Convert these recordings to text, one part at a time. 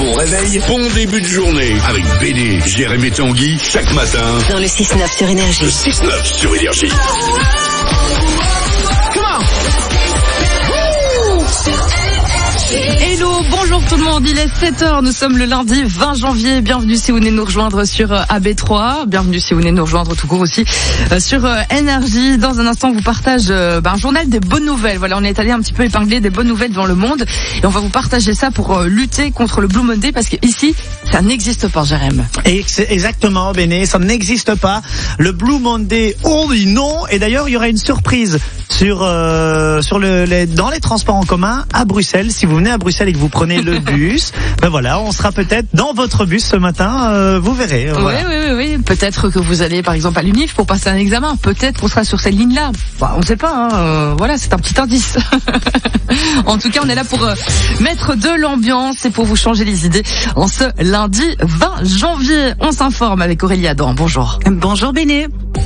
Bon réveil, bon début de journée avec Béné, Jérémy et Tanguy chaque matin. Dans le 6-9 sur Énergie. Le 6-9 sur Énergie. Hello, bonjour tout le monde, il est 7h, nous sommes le lundi 20 janvier, bienvenue si vous venez nous rejoindre sur AB3, bienvenue si vous venez nous rejoindre tout court aussi sur Énergie. Dans un instant, on vous partage un journal des bonnes nouvelles. Voilà, on est allé un petit peu épingler des bonnes nouvelles dans le monde et on va vous partager ça pour lutter contre le Blue Monday parce que ici, ça n'existe pas, Jérém. Exactement, Béné, ça n'existe pas. Le Blue Monday, non. Et d'ailleurs, il y aura une surprise dans les transports en commun à Bruxelles. Si vous venez à Bruxelles et que vous prenez le bus, ben voilà, on sera peut-être dans votre bus ce matin, vous verrez. Voilà. Oui. Peut-être que vous allez par exemple à l'UNIF pour passer un examen. Peut-être qu'on sera sur cette ligne-là. On ne sait pas, voilà, c'est un petit indice. En tout cas, on est là pour mettre de l'ambiance et pour vous changer les idées en ce lundi 20 janvier. On s'informe avec Aurélie Adam. Bonjour. Bonjour Béné.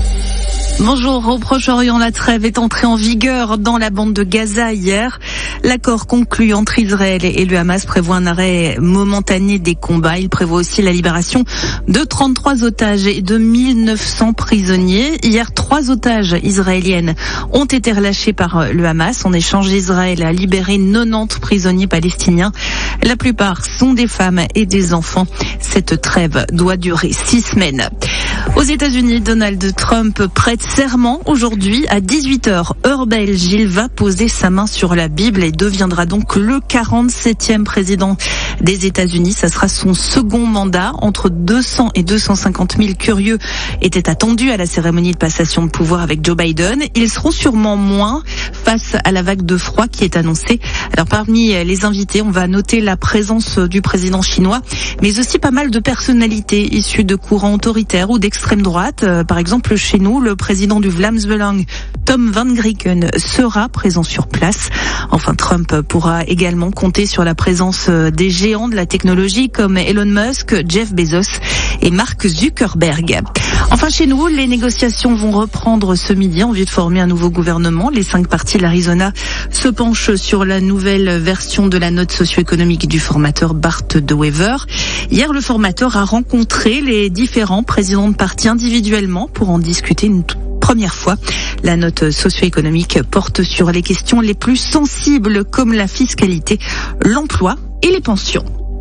Bonjour, au Proche-Orient, la trêve est entrée en vigueur dans la bande de Gaza hier. L'accord conclu entre Israël et le Hamas prévoit un arrêt momentané des combats. Il prévoit aussi la libération de 33 otages et de 1900 prisonniers. Hier, 3 otages israéliennes ont été relâchés par le Hamas. En échange, Israël a libéré 90 prisonniers palestiniens. La plupart sont des femmes et des enfants. Cette trêve doit durer 6 semaines. Aux États-Unis, Donald Trump prête serment aujourd'hui à 18h, heure belge. Il va poser sa main sur la Bible et deviendra donc le 47e président des États-Unis. Ça sera son second mandat. Entre 200 et 250 000 curieux étaient attendus à la cérémonie de passation de pouvoir avec Joe Biden. Ils seront sûrement moins face à la vague de froid qui est annoncée. Alors parmi les invités, on va noter la présence du président chinois, mais aussi pas mal de personnalités issues de courants autoritaires ou d'extrême droite. Par exemple, chez nous, le président du Vlaams-Belang, Tom van Grieken, sera présent sur place. Enfin, Trump pourra également compter sur la présence des géants de la technologie comme Elon Musk, Jeff Bezos et Mark Zuckerberg. Enfin, chez nous, les négociations vont reprendre ce midi en vue de former un nouveau gouvernement. Les 5 partis de l'Arizona se penchent sur la nouvelle version de la note socio-économique du formateur Bart de Wever. Hier, le formateur a rencontré les différents présidents de partis individuellement pour en discuter une première fois. La note socio-économique porte sur les questions les plus sensibles comme la fiscalité, l'emploi et les pensions.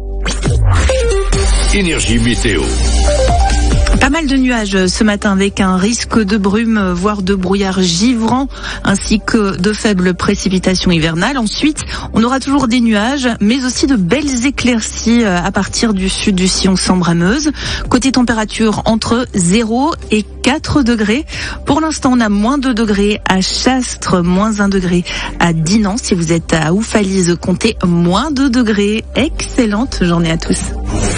Énergie météo. Pas mal de nuages ce matin avec un risque de brume, voire de brouillard givrant, ainsi que de faibles précipitations hivernales. Ensuite, on aura toujours des nuages, mais aussi de belles éclaircies à partir du sud du sillon Sambre-Meuse. Côté température, entre 0 et 4 degrés. Pour l'instant, on a moins 2 degrés à Chastres, moins 1 degré à Dinan. Si vous êtes à Oufalise, comptez moins 2 degrés. Excellente journée à tous.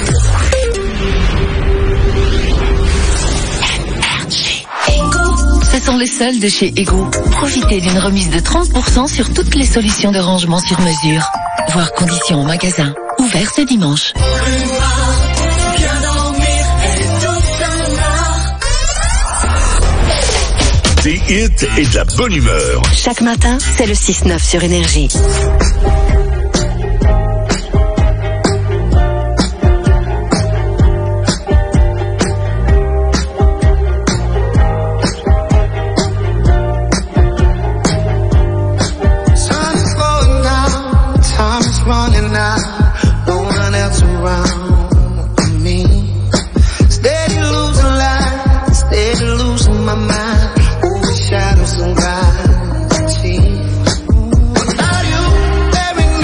Ce sont les soldes de chez Ego. Profitez d'une remise de 30% sur toutes les solutions de rangement sur mesure. Voir conditions en magasin. Ouvert ce dimanche. Des hits et de la bonne humeur. Chaque matin, c'est le 6-9 sur Énergie. Shadows and gravity. Without you,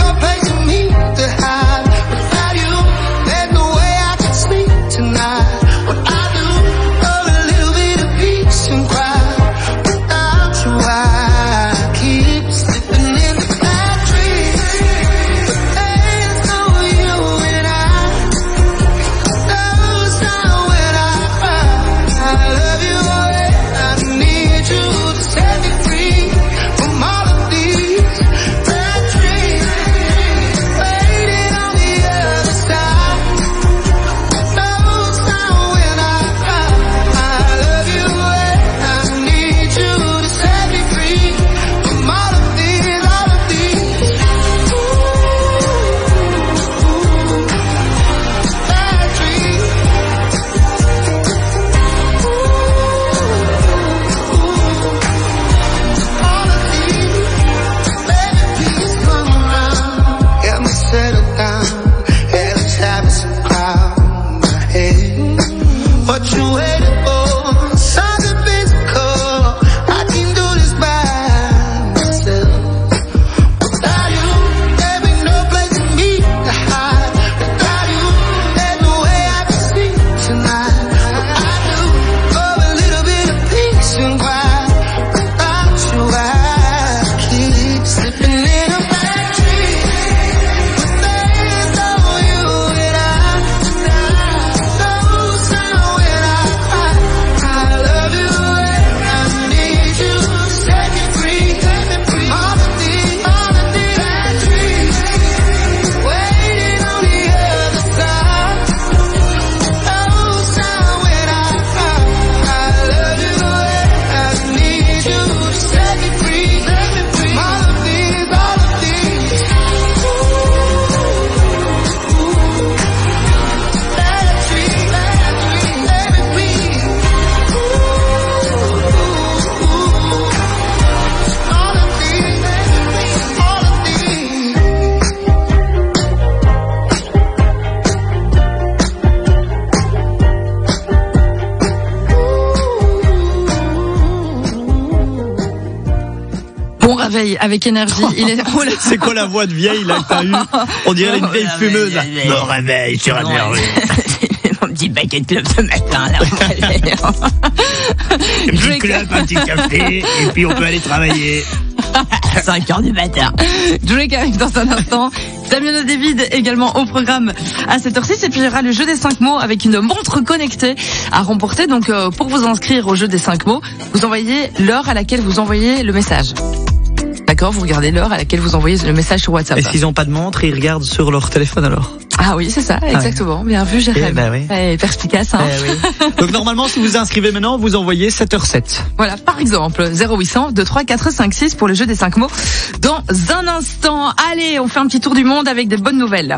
avec Énergie. Il est... Oh là. C'est quoi la voix de vieille là que t'as eu? On dirait une vieille fumeuse. Là. Me réveille sur Énergie. Mon petit paquet de club ce matin, là. Un petit club, un petit café, et puis on peut aller travailler. 5h du matin. Drake arrive dans un instant. Damien David également au programme à 7h06. Et puis il y aura le jeu des 5 mots avec une montre connectée à remporter. Donc pour vous inscrire au jeu des 5 mots, vous envoyez l'heure à laquelle vous envoyez le message. D'accord, vous regardez l'heure à laquelle vous envoyez le message sur WhatsApp. Et s'ils n'ont pas de montre, ils regardent sur leur téléphone alors. Ah oui, c'est ça, exactement. Ouais. Bien vu, Jérém. Oui. Perspicace, hein. Oui. Donc normalement, si vous inscrivez maintenant, vous envoyez 7h07. Voilà, par exemple, 0800 23 456 pour le jeu des 5 mots. Dans un instant, allez, on fait un petit tour du monde avec des bonnes nouvelles.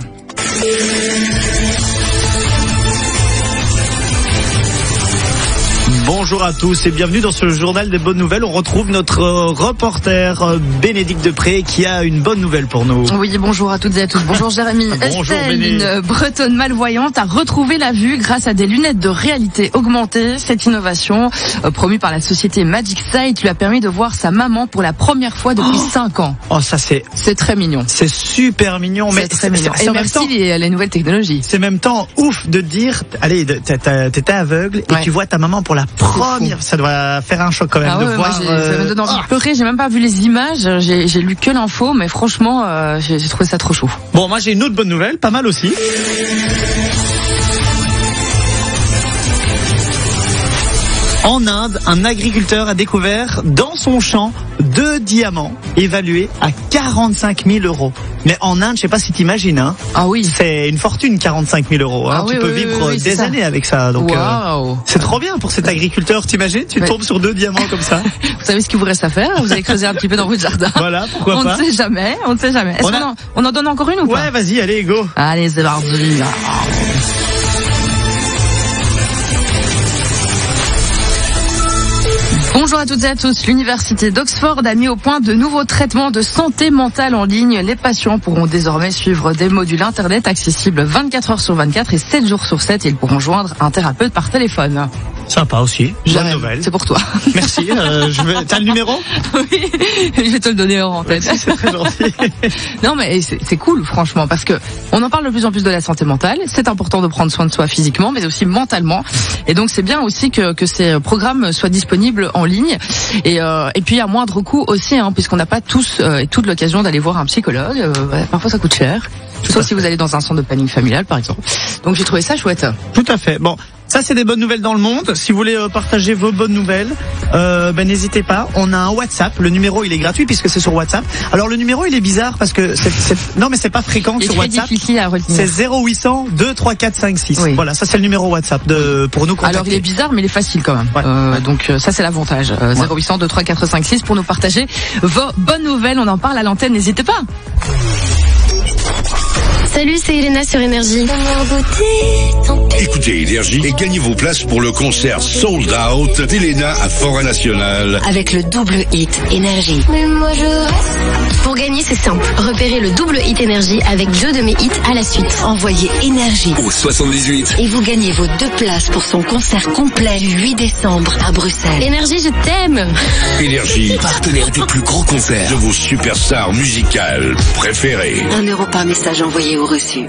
Bonjour à tous et bienvenue dans ce journal des bonnes nouvelles. On retrouve notre reporter Bénédicte Depré qui a une bonne nouvelle pour nous. Oui, bonjour à toutes et à tous. Bonjour Jérémy. Bonjour Estelle, Béné. une bretonne malvoyante, a retrouvé la vue grâce à des lunettes de réalité augmentée. Cette innovation, promue par la société Magic Sight, lui a permis de voir sa maman pour la première fois depuis 5 ans. Oh, ça c'est très mignon. C'est super mignon. C'est très mignon. Et merci les nouvelles technologies. C'est en même temps ouf de dire, allez, t'étais aveugle et tu vois ta maman pour la première. Ça doit faire un choc quand même de voir. Ça me donne envie de pleurer. J'ai même pas vu les images. J'ai lu que l'info, mais franchement, j'ai trouvé ça trop chaud. Bon, moi j'ai une autre bonne nouvelle, pas mal aussi. En Inde, un agriculteur a découvert dans son champ 2 diamants évalués à 45 000 €. Mais en Inde, je sais pas si t'imagines, hein. Ah oui. C'est une fortune, 45 000 €. Hein. Tu peux vivre des années avec ça. Donc, c'est trop bien pour cet agriculteur. T'imagines, tu tombes sur 2 diamants comme ça. Vous savez ce qu'il vous reste à faire? Vous allez creuser un petit peu dans votre jardin. Voilà, pourquoi pas. On ne sait jamais. Est-ce qu'on en donne encore une ou pas? Ouais, vas-y, allez, go. Allez, c'est parti. Bonjour à toutes et à tous. L'université d'Oxford a mis au point de nouveaux traitements de santé mentale en ligne. Les patients pourront désormais suivre des modules internet accessibles 24 heures sur 24 et 7 jours sur 7 et ils pourront joindre un thérapeute par téléphone. Sympa aussi. Bonne nouvelle. C'est pour toi. Merci. T'as le numéro? Oui, je vais te le donner en tête. Merci, c'est très gentil. Non, mais c'est cool, franchement, parce que on en parle de plus en plus de la santé mentale. C'est important de prendre soin de soi physiquement, mais aussi mentalement. Et donc, c'est bien aussi que ces programmes soient disponibles en ligne. Et puis, à moindre coût aussi, hein, puisqu'on n'a pas tous et toute l'occasion d'aller voir un psychologue. Parfois, ça coûte cher. Sauf si vous allez dans un centre de planning familial, par exemple. Donc, j'ai trouvé ça chouette. Tout à fait. Bon. Ça, c'est des bonnes nouvelles dans le monde. Si vous voulez partager vos bonnes nouvelles, n'hésitez pas. On a un WhatsApp. Le numéro, il est gratuit puisque c'est sur WhatsApp. Alors, le numéro, il est bizarre parce que non, mais c'est pas fréquent sur WhatsApp. C'est 0800 23456. Oui. Voilà, ça c'est le numéro WhatsApp pour nous contacter. Alors, il est bizarre, mais il est facile quand même. Ouais. Donc, ça c'est l'avantage. 0800 23456 pour nous partager vos bonnes nouvelles. On en parle à l'antenne. N'hésitez pas. Salut, c'est Elena sur Énergie. Écoutez Énergie et gagnez vos places pour le concert Sold Out d'Elena à Fora National. Avec le double hit Énergie. Mais moi je reste. Pour gagner, c'est simple. Repérez le double hit Énergie avec 2 de mes hits à la suite. Envoyez Énergie Au 78. et vous gagnez vos 2 places pour son concert complet le 8 décembre à Bruxelles. Énergie, je t'aime. Énergie, partenaire des plus grands concerts de vos superstars musicales préférées. 1 € par message envoyé au reçu.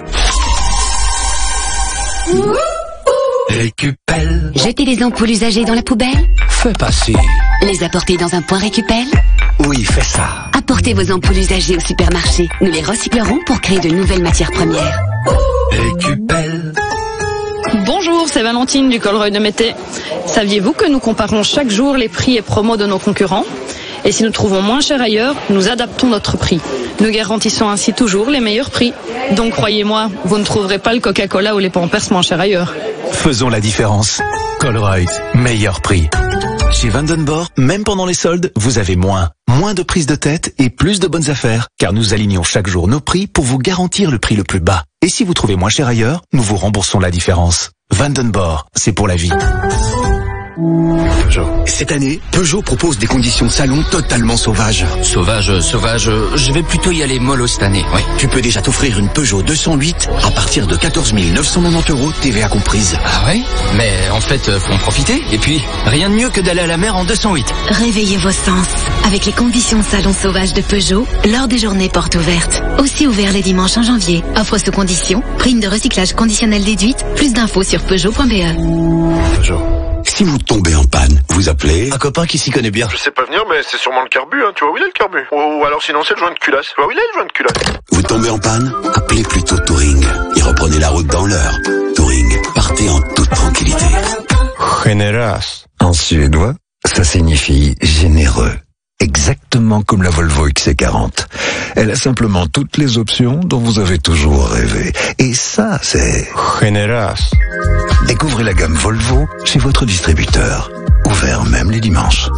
Récupelle. Jeter les ampoules usagées dans la poubelle. Fais passer. Les apporter dans un point récupelle. Oui, fais ça. Apportez vos ampoules usagées au supermarché. Nous les recyclerons pour créer de nouvelles matières premières. Récupelle. Bonjour, c'est Valentine du Colruyt de Mété. Saviez-vous que nous comparons chaque jour les prix et promos de nos concurrents? Et si nous trouvons moins cher ailleurs, nous adaptons notre prix. Nous garantissons ainsi toujours les meilleurs prix. Donc croyez-moi, vous ne trouverez pas le Coca-Cola ou les Pampers moins cher ailleurs. Faisons la différence. Colruyt, meilleur prix. Chez Vandenborg, même pendant les soldes, vous avez moins. Moins de prises de tête et plus de bonnes affaires. Car nous alignons chaque jour nos prix pour vous garantir le prix le plus bas. Et si vous trouvez moins cher ailleurs, nous vous remboursons la différence. Vandenborg, c'est pour la vie. Cette année, Peugeot propose des conditions de salon totalement sauvages. Sauvage, je vais plutôt y aller mollo cette année, oui. Tu peux déjà t'offrir une Peugeot 208 à partir de 14 990 €, TVA comprise. Ah ouais? Mais en fait, faut en profiter. Et puis, rien de mieux que d'aller à la mer en 208. Réveillez vos sens avec les conditions de salon sauvage de Peugeot lors des journées portes ouvertes. Aussi ouvert les dimanches en janvier. Offre sous condition, prime de recyclage conditionnelle déduite. Plus d'infos sur Peugeot.be. Peugeot. Si vous tombez en panne, vous appelez un copain qui s'y connaît bien. Je sais pas venir, mais c'est sûrement le carbu, hein. Tu vois où il est le carbu? Ou alors sinon c'est le joint de culasse. Tu vois où il est le joint de culasse? Vous tombez en panne? Appelez plutôt Touring et reprenez la route dans l'heure. Touring, partez en toute tranquillité. Generas. En suédois, ça signifie généreux. Exactement comme la Volvo XC40. Elle a simplement toutes les options dont vous avez toujours rêvé. Et ça, c'est Generas. Découvrez la gamme Volvo chez votre distributeur. Ouvert même les dimanches.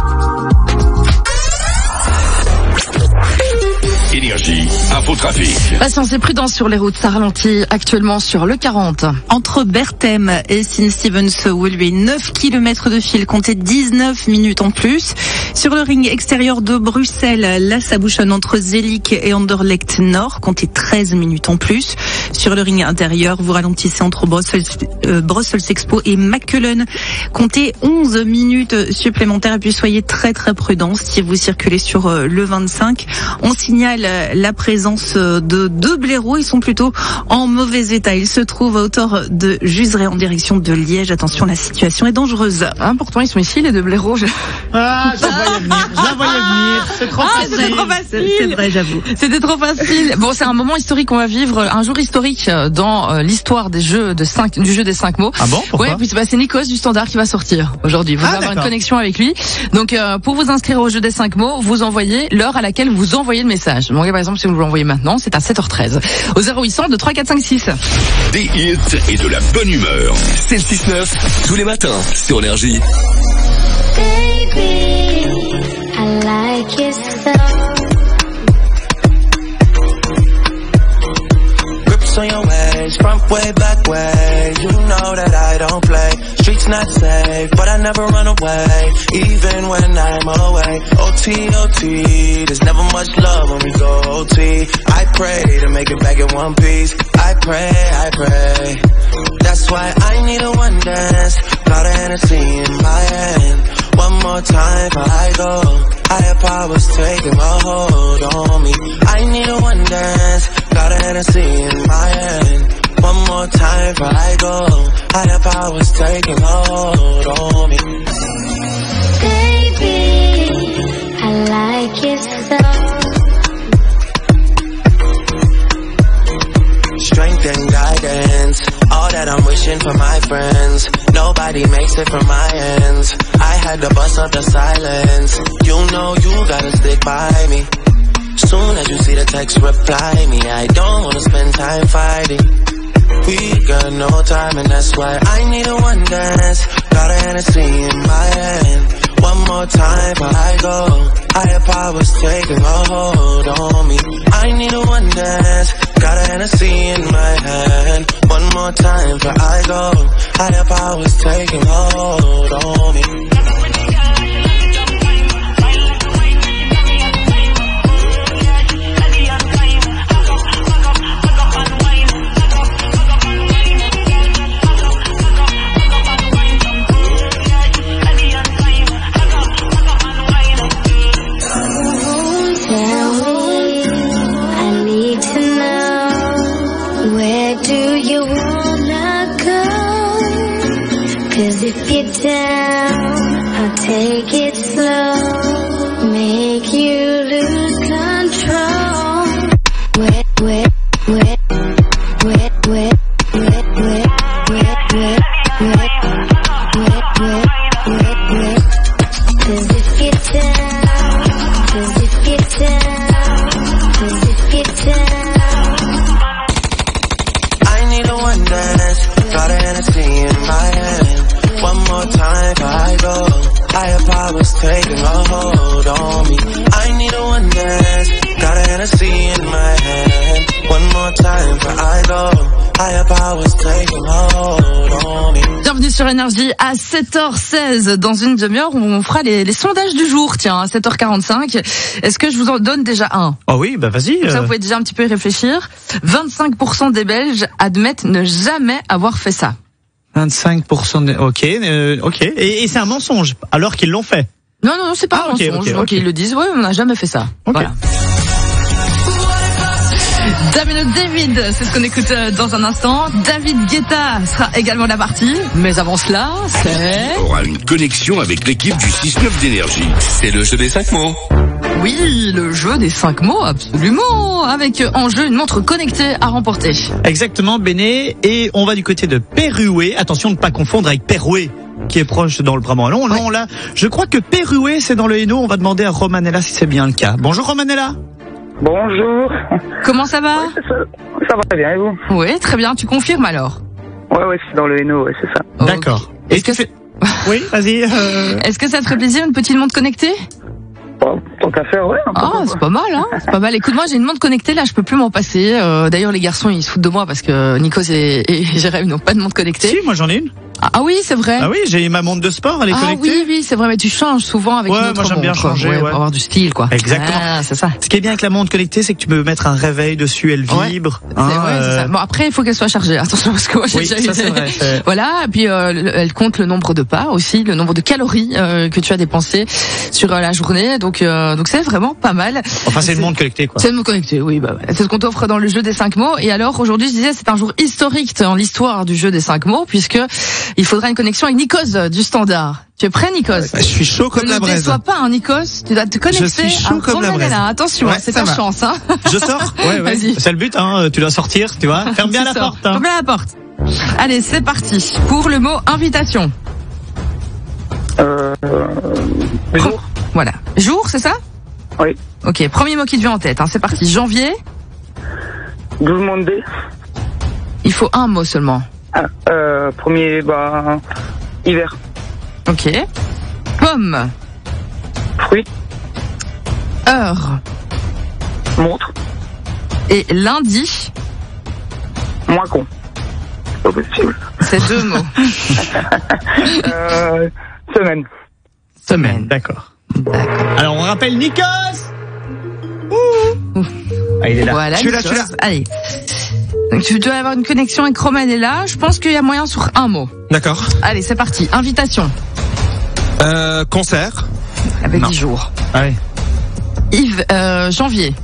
Énergie, infotrafic. Patience et prudence sur les routes, ça ralentit actuellement sur le 40. Entre Berthem et Sint-Stevens-Woluwe, 9 km de fil, comptez 19 minutes en plus. Sur le ring extérieur de Bruxelles, là ça bouchonne entre Zelik et Anderlecht Nord, comptez 13 minutes en plus. Sur le ring intérieur, vous ralentissez entre Brussels Expo et Makkelen, comptez 11 minutes supplémentaires. Et puis soyez très très prudents si vous circulez sur le 25. On signale la présence de 2 blaireaux. Ils sont plutôt en mauvais état. Ils se trouvent à hauteur de Juzeray en direction de Liège. Attention, la situation est dangereuse. Hein, pourtant, ils sont ici, les 2 blaireaux. Je la voyais venir. C'est trop facile. C'était trop facile. C'est vrai, j'avoue. C'était trop facile. Bon, c'est un moment historique qu'on va vivre, un jour historique dans l'histoire des jeux du jeu des 5 mots. Ah bon? Pourquoi? Ouais, puis c'est Nikos du Standard qui va sortir aujourd'hui. Vous allez avoir une connexion avec lui. Donc, pour vous inscrire au jeu des 5 mots, vous envoyez l'heure à laquelle vous envoyez le message. Donc, par exemple, si vous l'envoyez maintenant, c'est à 7h13. Au 0800 2 3 4 5 6. Des hits et de la bonne humeur. C'est le 6-9, tous les matins, sur Énergie. Baby, I like it so. Grips on your ways, front way, back way. You know that I don't play. Streets not safe, but I never run away, even when I'm away. OT, OT, there's never much love when we go OT. I pray to make it back in one piece. I pray. That's why I need a one dance. Got a Hennessy in my hand. One more time before I go. Higher powers taking a hold on me. I need a one dance. Got a Hennessy in my hand. One more time before I go. Higher powers taking a hold on me. Baby, I like it so. Strength and guidance, all that I'm wishing for my friends. Nobody makes it from my ends. I had to bust up the silence. You know you gotta stick by me. Soon as you see the text, reply me. I don't wanna spend time fighting. We got no time and that's why I need a one dance. Got a Hennessy in my hand. One more time before I go. Higher powers taking a hold on me. I need a one dance. Got a Hennessy in my hand. One more time before I go. Higher powers taking a hold on me. If you're down, I'll take it slow, make you lose control. Wet, wet, wet, wet, wet, wet, wet, wet, wet, wet, wet, wet, wet. 'Cause if you're down, 'cause if you're down, 'cause if you're down. I need a one dance, got a Hennessy in my hand. One more time before I go. Higher powers taking a hold on me. I need a one dance. Got a Hennessy in my hand. One more time before I go. Higher powers taking a hold on me. Bienvenue sur Énergie à 7h16. Dans une demi-heure, on fera les sondages du jour. Tiens, à 7h45. Est-ce que je vous en donne déjà un? Oh oui, bah vas-y. Ça, vous pouvez déjà un petit peu y réfléchir. 25% des Belges admettent ne jamais avoir fait ça. 25% de... Ok. Et c'est un mensonge, alors qu'ils l'ont fait. Non, c'est pas un mensonge. Donc ils le disent, ouais, on n'a jamais fait ça. Okay. Voilà. Damien David, c'est ce qu'on écoute dans un instant. David Guetta sera également de la partie. Mais avant cela, c'est... aura une connexion avec l'équipe du 6-9 d'énergie. C'est le jeu des 5 mots. Oui, le jeu des 5 mots, absolument. Avec en jeu une montre connectée à remporter. Exactement, Béné. Et on va du côté de Péroué. Attention de ne pas confondre avec Péroué, qui est proche dans le Brabant. Non, là, je crois que Péroué, c'est dans le Hainaut. On va demander à Romanella si c'est bien le cas. Bonjour Romanella. Bonjour. Comment ça va? Ça va très bien, et vous? Oui, très bien. Tu confirmes alors? Ouais, c'est dans le Hainaut, c'est ça. D'accord. Okay. Est-ce que c'est... Oui, vas-y. Est-ce que ça te ferait plaisir, une petite montre connectée? Tant qu'à faire, ouais. C'est pas mal, hein. C'est pas mal. Écoute, moi, j'ai une montre connectée, là, je peux plus m'en passer. D'ailleurs, les garçons, ils se foutent de moi parce que Nikos et Jérémy n'ont pas de montre connectée. Si, moi, j'en ai une. Ah oui, c'est vrai. Ah oui, j'ai ma montre de sport, elle est connectée. Oui, c'est vrai, mais tu changes souvent avec une autre montre. Moi j'aime bien changer, pour avoir du style, quoi. Exactement. C'est ça. Ce qui est bien avec la montre connectée, c'est que tu peux mettre un réveil dessus, elle vibre. C'est ça. Bon, après, il faut qu'elle soit chargée. Attention, parce que moi, j'ai déjà eu. C'est vrai. Voilà. Et puis, elle compte le nombre de pas aussi, le nombre de calories que tu as dépensé sur la journée. Donc c'est vraiment pas mal. Enfin, c'est une montre connectée, quoi. C'est une montre connectée, oui. C'est ce qu'on t'offre dans le jeu des 5 mots. Et alors, aujourd'hui, je disais, c'est un jour historique dans l'histoire du jeu des 5 mots, puisque il faudra une connexion avec Nikos du Standard. Tu es prêt, Nikos? Je suis chaud comme la braise. Ne déçois pas, Nikos. Tu dois te connecter. Je suis chaud comme la braise. Attention, c'est ta chance, hein. Je sors? Ouais. Vas-y. C'est le but, hein. Tu dois sortir, tu vois. Ferme bien la porte, hein. Ferme bien la porte. Allez, c'est parti. Pour le mot invitation. Jour. Voilà. Jour, c'est ça? Oui. Ok, premier mot qui te vient en tête, hein. C'est parti. Janvier. Blue Monday. Il faut un mot seulement. Premier, hiver. Ok. Pomme. Fruit. Heure. Montre. Et lundi. Moins con. Pas possible. C'est 2 mots. Semaine, d'accord. Alors, on rappelle Nikos. Ah, il est là. Voilà, je suis là. Allez. Donc, tu dois avoir une connexion avec Romanella. Je pense qu'il y a moyen sur un mot. D'accord. Allez, c'est parti. Invitation. Concert. Avec 10 jours. Allez. Janvier.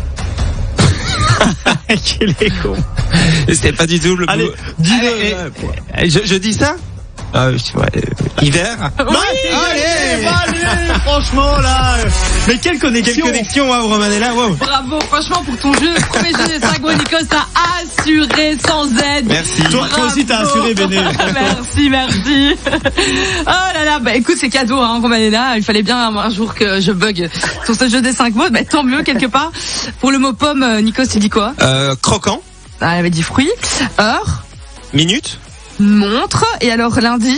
Quel est con. C'était pas du tout le Allez, dis-le. Je dis ça? Hiver. Oui, allez, franchement là. Mais quelle connexion, wow, Romanella, wow. Bravo, franchement pour ton jeu, premier jeu des 5 mots, Nikos, t'as assuré sans aide. Merci. Toi aussi t'as assuré, Béné. Merci. Oh là là, écoute, c'est cadeau, hein, Romanella. Il fallait bien un jour que je bug sur ce jeu des 5 mots. Tant mieux quelque part. Pour le mot pomme, Nikos, tu dis quoi? Croquant. Elle avait dit fruit. Heure. Minute. Montre. Et alors lundi?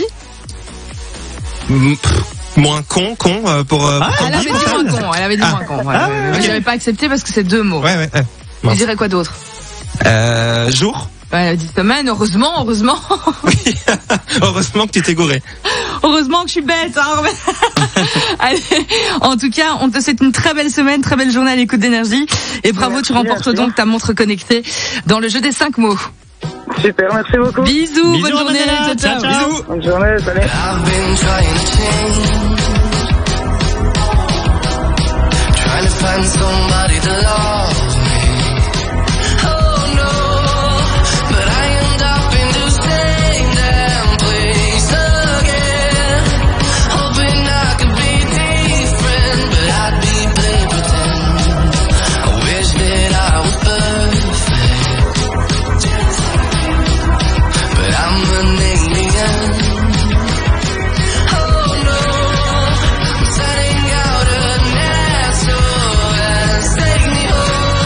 Moins con pour elle avait dit moins con. Voilà. Mais j'avais pas accepté parce que c'est 2 mots. Ouais. Tu dirais quoi d'autre? Jour. Elle a dit semaine, heureusement. Oui. Heureusement que tu t'es gouré. Heureusement que je suis bête, hein. Allez, en tout cas, on te souhaite une très belle semaine, très belle journée à l'écoute d'énergie. Et bravo, tu remportes donc ta montre connectée dans le jeu des 5 mots. Super, merci beaucoup. Bisous, bonne journée. Ciao. Bisous. Bonne journée, salut. Trying to find somebody to love me. Oh no, but I end up in the same damn place again. Hoping I could be different, but I'd be playing pretend. I wish that I was perfect, but I'm an alien. Oh no, I'm setting out a nest, so let's take me home.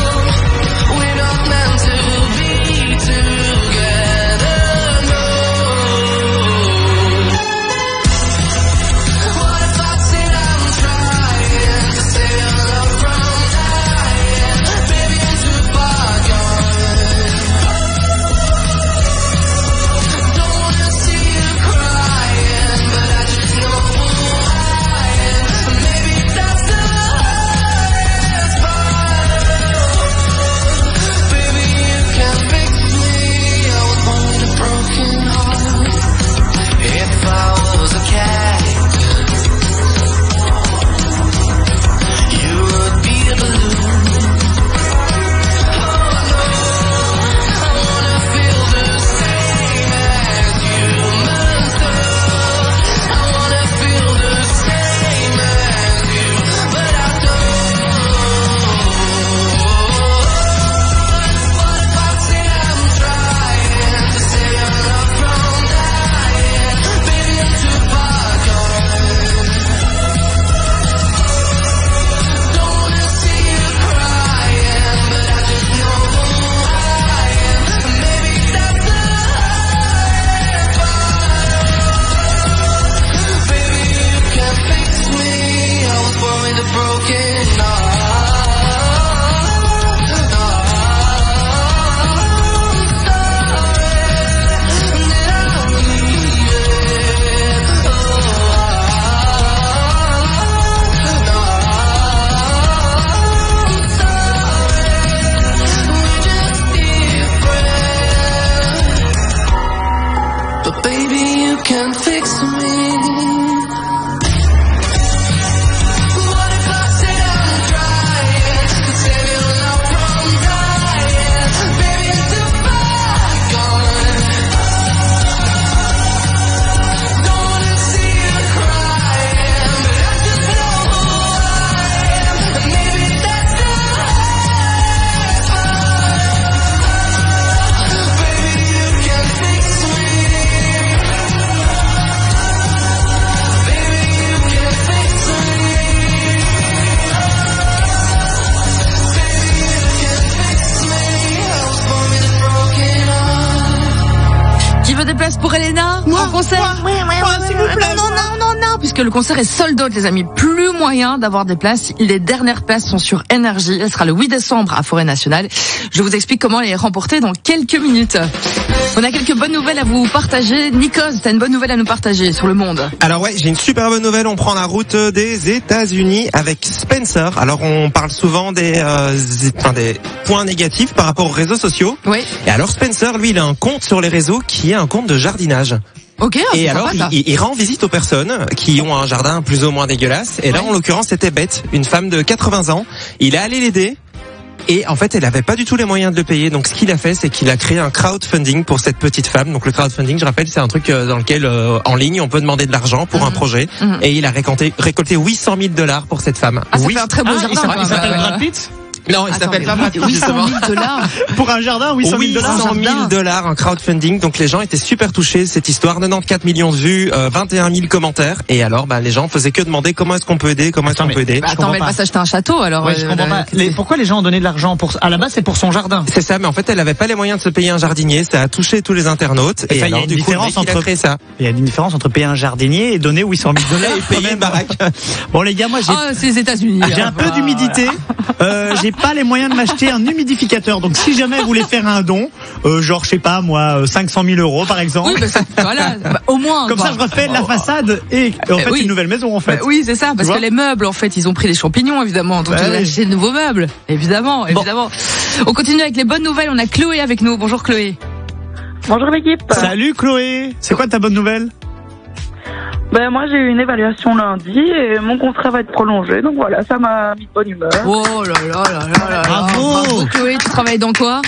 can fix me. Des places pour Elena en concert. Moi, s'il vous plaît. Non, puisque le concert est sold out, les amis. Plus moyen d'avoir des places. Les dernières places sont sur Énergie. Elle sera le 8 décembre à Forêt Nationale. Je vous explique comment les remporter dans quelques minutes. On a quelques bonnes nouvelles à vous partager. Nikos, t'as une bonne nouvelle à nous partager sur le monde. Alors ouais, j'ai une super bonne nouvelle. On prend la route des États-Unis avec Spencer. Alors on parle souvent des points négatifs par rapport aux réseaux sociaux. Oui. Et alors Spencer, lui, il a un compte sur les réseaux qui est un compte de jardinage. Ok. Et alors, il rend visite aux personnes qui ont un jardin plus ou moins dégueulasse. Et là, en l'occurrence, c'était Beth, une femme de 80 ans. Il est allé l'aider. Et en fait, elle avait pas du tout les moyens de le payer. Donc, ce qu'il a fait, c'est qu'il a créé un crowdfunding pour cette petite femme. Donc, le crowdfunding, je rappelle, c'est un truc dans lequel, en ligne, on peut demander de l'argent pour un projet. Et il a récolté $800 000 pour cette femme. Ah, ça fait un très beau jardin. Il s'appelle Brad Pitt? Non, il s'appelle pas Brad Pitt, 800 000 $. Pour un jardin, $800 000. Un crowdfunding. Donc les gens étaient super touchés de cette histoire. 94 millions de vues, 21 000 commentaires. Et alors, les gens faisaient que demander comment est-ce qu'on peut aider, Attends, mais elle va s'acheter un château, alors. Ouais, je comprends pas. Pourquoi les gens ont donné de l'argent à la base, c'est pour son jardin. C'est ça, mais en fait, elle avait pas les moyens de se payer un jardinier. Ça a touché tous les internautes. Et alors, il y a une différence il y a une différence entre payer un jardinier et donner $800 000 et payer une baraque. Bon, les gars, moi, c'est les États-Unis. J'ai un peu d'humidité. J'ai pas les moyens de m'acheter un humidificateur. Donc si jamais vous voulez faire un don, genre je sais pas moi, 500 000 € par exemple. Oui, voilà, au moins. Comme ça je refais la façade et en fait une nouvelle maison en fait. Oui, c'est ça, parce que les meubles en fait, ils ont pris les champignons évidemment. Donc ils ont acheté de nouveaux meubles, évidemment. On continue avec les bonnes nouvelles. On a Chloé avec nous. Bonjour Chloé. Bonjour l'équipe. Salut Chloé. C'est quoi ta bonne nouvelle? Moi j'ai eu une évaluation lundi et mon contrat va être prolongé, donc voilà, ça m'a mis de bonne humeur. Oh là là là là là. Bravo Chloé, tu travailles dans quoi?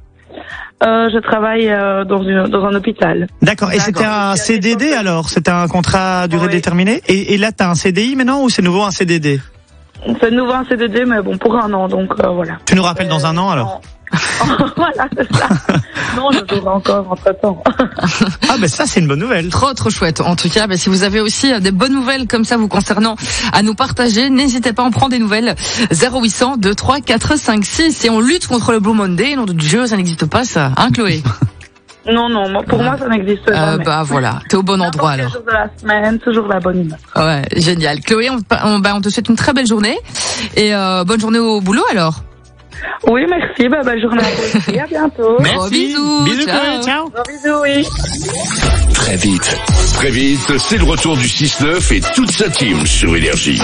Je travaille dans un hôpital. D'accord, et c'était un CDD alors? C'était un contrat à durée déterminée? Et là t'as un CDI maintenant ou c'est nouveau un CDD? C'est nouveau un CDD, mais bon, pour un an, donc voilà. Tu nous rappelles dans un an alors? Voilà, c'est ça. Non, je jouerai encore entre-temps. Ah ça c'est une bonne nouvelle. Trop chouette. En tout cas, si vous avez aussi des bonnes nouvelles comme ça vous concernant à nous partager, n'hésitez pas à en prendre des nouvelles. 0800 23 4 5 6 et on lutte contre le Blue Monday. Nom de Dieu, ça n'existe pas ça, hein Chloé? Non, pour moi ça n'existe jamais. Voilà, t'es au bon endroit alors. Jour de la semaine, toujours la bonne humeur. Ouais, génial. Chloé, on te souhaite une très belle journée et bonne journée au boulot alors. Oui, merci. Belle journée à vous aussi. À bientôt. Merci. Bisous. Ciao. Gros bisous, oui. Très vite, c'est le retour du 6-9 et toute sa team sur Énergie.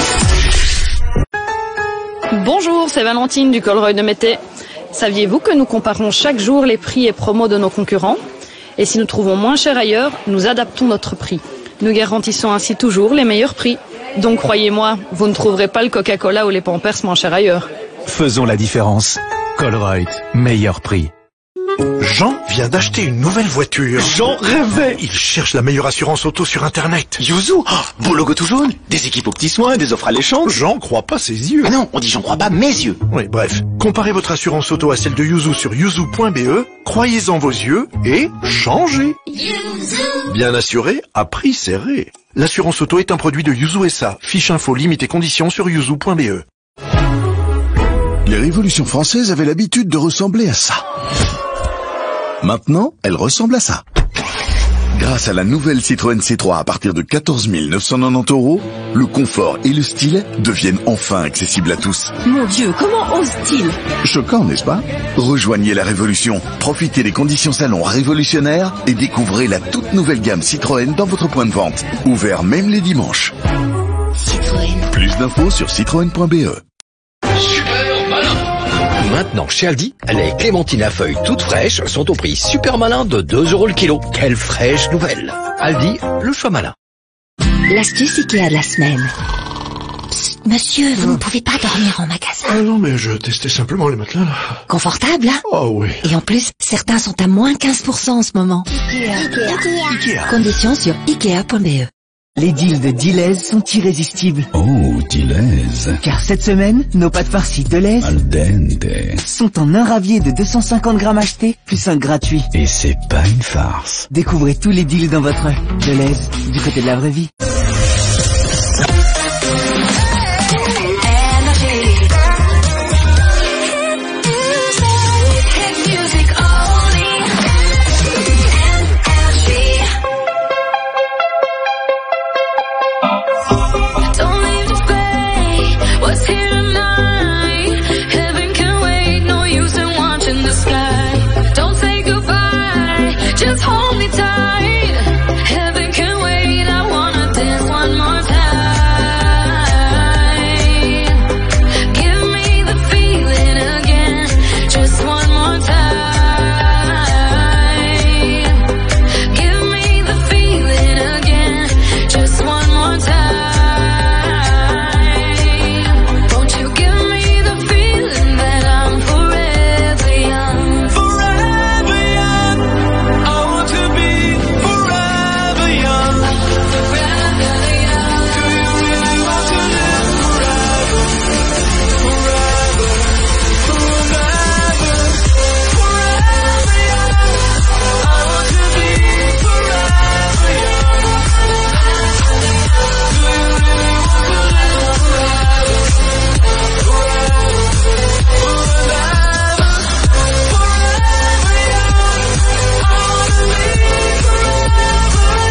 Bonjour, c'est Valentine du Colruyt de Mété. Saviez-vous que nous comparons chaque jour les prix et promos de nos concurrents? Et si nous trouvons moins cher ailleurs, nous adaptons notre prix. Nous garantissons ainsi toujours les meilleurs prix. Donc croyez-moi, vous ne trouverez pas le Coca-Cola ou les Pampers moins chers ailleurs. Faisons la différence. Colruyt, meilleur prix. Jean vient d'acheter une nouvelle voiture. Jean rêvait. Il cherche la meilleure assurance auto sur Internet. Yuzu, beau logo tout jaune, des équipes aux petits soins, des offres alléchantes. Jean croit pas ses yeux. Ah non, on dit j'en crois pas mes yeux. Oui, bref. Comparez votre assurance auto à celle de Yuzu sur yuzu.be, croyez-en vos yeux et changez. Bien assuré, à prix serré. L'assurance auto est un produit de Yuzu SA. Fiche info, limite et conditions sur yuzu.be. Les révolutions françaises avaient l'habitude de ressembler à ça. Maintenant, elles ressemblent à ça. Grâce à la nouvelle Citroën C3 à partir de 14 990 €, le confort et le style deviennent enfin accessibles à tous. Mon Dieu, comment ose-t-il? Choquant, n'est-ce pas? Rejoignez la révolution, profitez des conditions salon révolutionnaires et découvrez la toute nouvelle gamme Citroën dans votre point de vente. Ouvert même les dimanches. Citroën. Plus d'infos sur citroën.be. Super malin. Maintenant, chez Aldi, les clémentines à feuilles toutes fraîches sont au prix super malin de 2 € le kilo. Quelle fraîche nouvelle! Aldi, le choix malin. L'astuce Ikea de la semaine. Psst, monsieur, vous ne pouvez pas dormir en magasin. Ah non, mais je testais simplement les matelas, là. Confortable, hein? Oh oui. Et en plus, certains sont à moins 15% en ce moment. Ikea. Conditions sur Ikea.be. Les deals de Deleuze sont irrésistibles. Oh, Deleuze. Car cette semaine, nos pâtes farcies Deleuze Al dente. sont en un ravier de 250 grammes achetés, plus un gratuit. Et c'est pas une farce. Découvrez tous les deals dans votre Deleuze, du côté de la vraie vie. Just hold me tight. Heaven can wait. I wanna dance one more time. Give me the feeling again. Just one more time. Give me the feeling again. Just one more time. Won't you give me the feeling that I'm forever young? Forever young. I want to be forever young. Forever young. Do you really want to live forever? Forever. Forever. Forever young. I want to be forever young. Do you really want to live forever? Forever. Forever. Forever young. I wanna be forever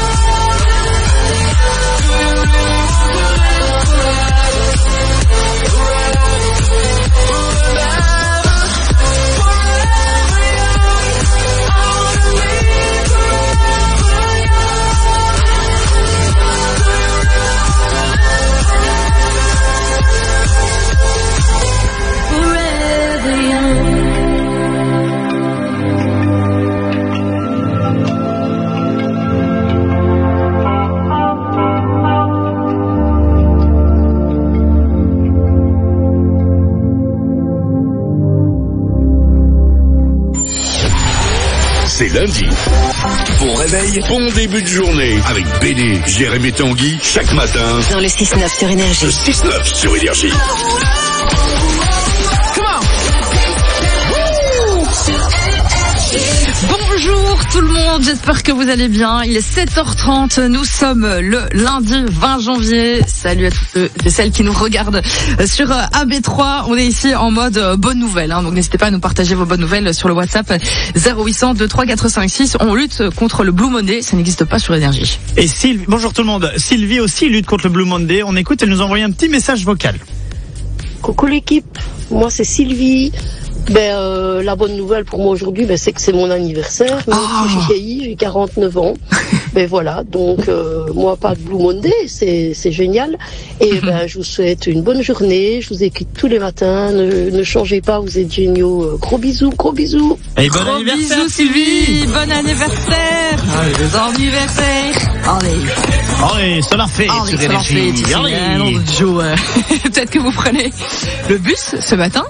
C'est lundi. Bon réveil, bon début de journée avec Béné, Jérémy Tanguy chaque matin. Dans le 6-9 sur Énergie. Le 6-9 sur Énergie. Bonjour tout le monde, j'espère que vous allez bien. Il est 7h30, nous sommes le lundi 20 janvier. Salut à tous ceux et celles qui nous regardent sur AB3. On est ici en mode bonne nouvelle, hein, donc n'hésitez pas à nous partager vos bonnes nouvelles sur le WhatsApp 0800 23456. On lutte contre le Blue Monday, ça n'existe pas sur Énergie. Et Sylvie, bonjour tout le monde. Sylvie aussi lutte contre le Blue Monday. On écoute, elle nous a envoyé un petit message vocal. Coucou l'équipe, moi c'est Sylvie. La bonne nouvelle pour moi aujourd'hui, c'est que c'est mon anniversaire. Même si j'ai vieilli, j'ai 49 ans. Voilà, donc moi pas de Blue Monday, c'est génial. Et je vous souhaite une bonne journée. Je vous écoute tous les matins. Ne changez pas, vous êtes géniaux. Gros bisous, gros bisous. Et bon anniversaire bisous Sylvie, bon anniversaire. Allez, anniversaire. Allez, ça l'a fait sur Énergie. Peut-être que vous prenez le bus ce matin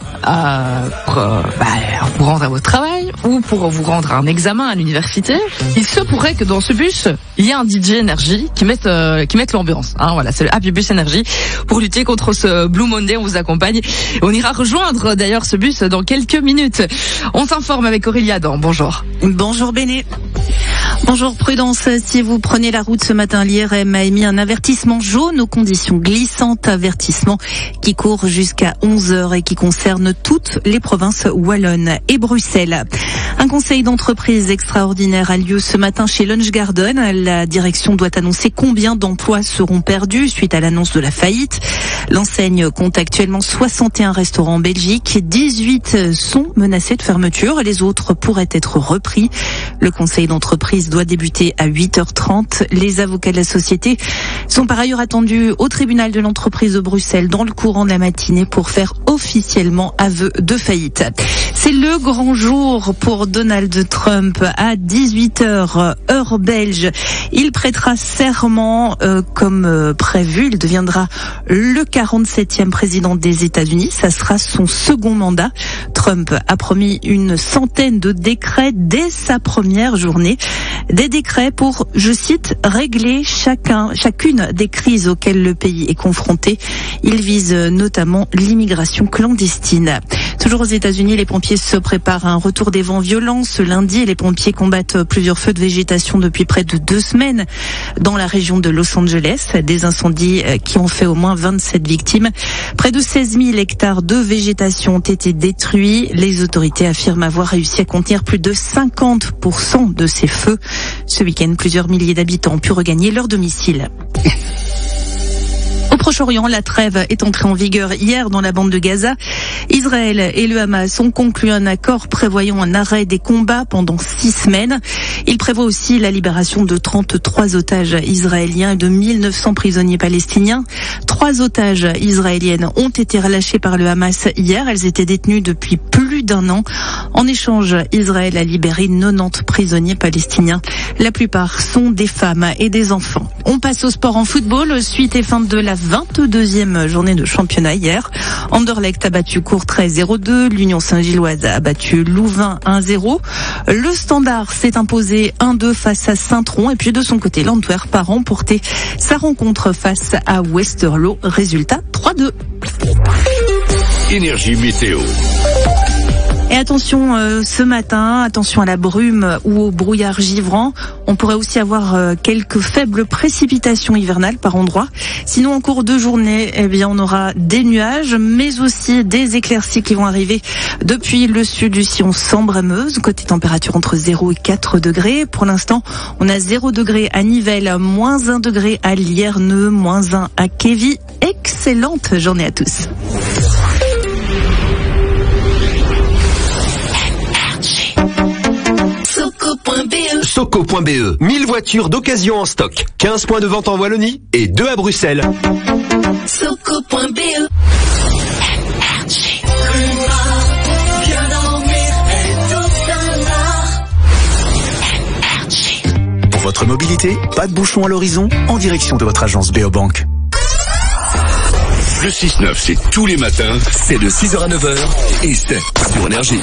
pour rendre à votre travail ou pour vous rendre à un examen à l'université. Il se pourrait que dans ce bus, il y ait un DJ Énergie qui mette l'ambiance. Hein, voilà, c'est le Happy Bus Énergie pour lutter contre ce Blue Monday. On vous accompagne. On ira rejoindre d'ailleurs ce bus dans quelques minutes. On s'informe avec Aurélie Adam. Bonjour. Bonjour Béné. Bonjour, prudence. Si vous prenez la route ce matin, l'IRM a émis un avertissement jaune aux conditions glissantes. Avertissement qui court jusqu'à 11h et qui concerne toutes les provinces wallonnes et Bruxelles. Un conseil d'entreprise extraordinaire a lieu ce matin chez Lunch Garden. La direction doit annoncer combien d'emplois seront perdus suite à l'annonce de la faillite. L'enseigne compte actuellement 61 restaurants en Belgique. 18 sont menacés de fermeture. Les autres pourraient être repris. Le conseil d'entreprise doit débuter à 8h30. Les avocats de la société sont par ailleurs attendus au tribunal de l'entreprise de Bruxelles dans le courant de la matinée pour faire officiellement aveu de faillite. C'est le grand jour pour Donald Trump à 18h heure belge. Il prêtera serment comme prévu. Il deviendra le 47e président des États-Unis. Ça sera son second mandat. Trump a promis une centaine de décrets dès sa première journée. Des décrets pour, je cite, régler chacune des crises auxquelles le pays est confronté. Il vise notamment l'immigration clandestine. Toujours aux États-Unis, les pompiers se préparent à un retour des vents violents. Ce lundi, les pompiers combattent plusieurs feux de végétation depuis près de 2 semaines dans la région de Los Angeles. Des incendies qui ont fait au moins 27 victimes. Près de 16 000 hectares de végétation ont été détruits. Les autorités affirment avoir réussi à contenir plus de 50% de ces feux. Ce week-end, plusieurs milliers d'habitants ont pu regagner leur domicile. Au Proche-Orient, la trêve est entrée en vigueur hier dans la bande de Gaza. Israël et le Hamas ont conclu un accord prévoyant un arrêt des combats pendant 6 semaines. Il prévoit aussi la libération de 33 otages israéliens et de 1900 prisonniers palestiniens. 3 otages israéliennes ont été relâchées par le Hamas hier. Elles étaient détenues depuis plus d'1 an. En échange, Israël a libéré 90 prisonniers palestiniens. La plupart sont des femmes et des enfants. On passe au sport en football. Suite et fin de la 22e journée de championnat hier. Anderlecht a battu Courtrai 0-2. L'Union Saint-Gilloise a battu Louvain 1-0. Le Standard s'est imposé 1-2 face à Saint-Tron. Et puis de son côté, l'Antwerp a remporté sa rencontre face à Westerlo. Résultat 3-2. Énergie météo. Et attention ce matin, attention à la brume ou au brouillard givrant. On pourrait aussi avoir quelques faibles précipitations hivernales par endroits. Sinon, en cours de journée, on aura des nuages, mais aussi des éclaircies qui vont arriver depuis le sud du sillon Sambre-Meuse. Côté température entre 0 et 4 degrés. Pour l'instant, on a 0 degré à Nivelles, moins 1 degré à Lierneux, moins 1 à Kévy. Excellente journée à tous. Soco.be, 1000 voitures d'occasion en stock, 15 points de vente en Wallonie et 2 à Bruxelles. Soco.be. Pour votre mobilité, pas de bouchon à l'horizon, en direction de votre agence Beobank. Le 6-9, c'est tous les matins, c'est de 6h à 9h et c'est sur Énergie.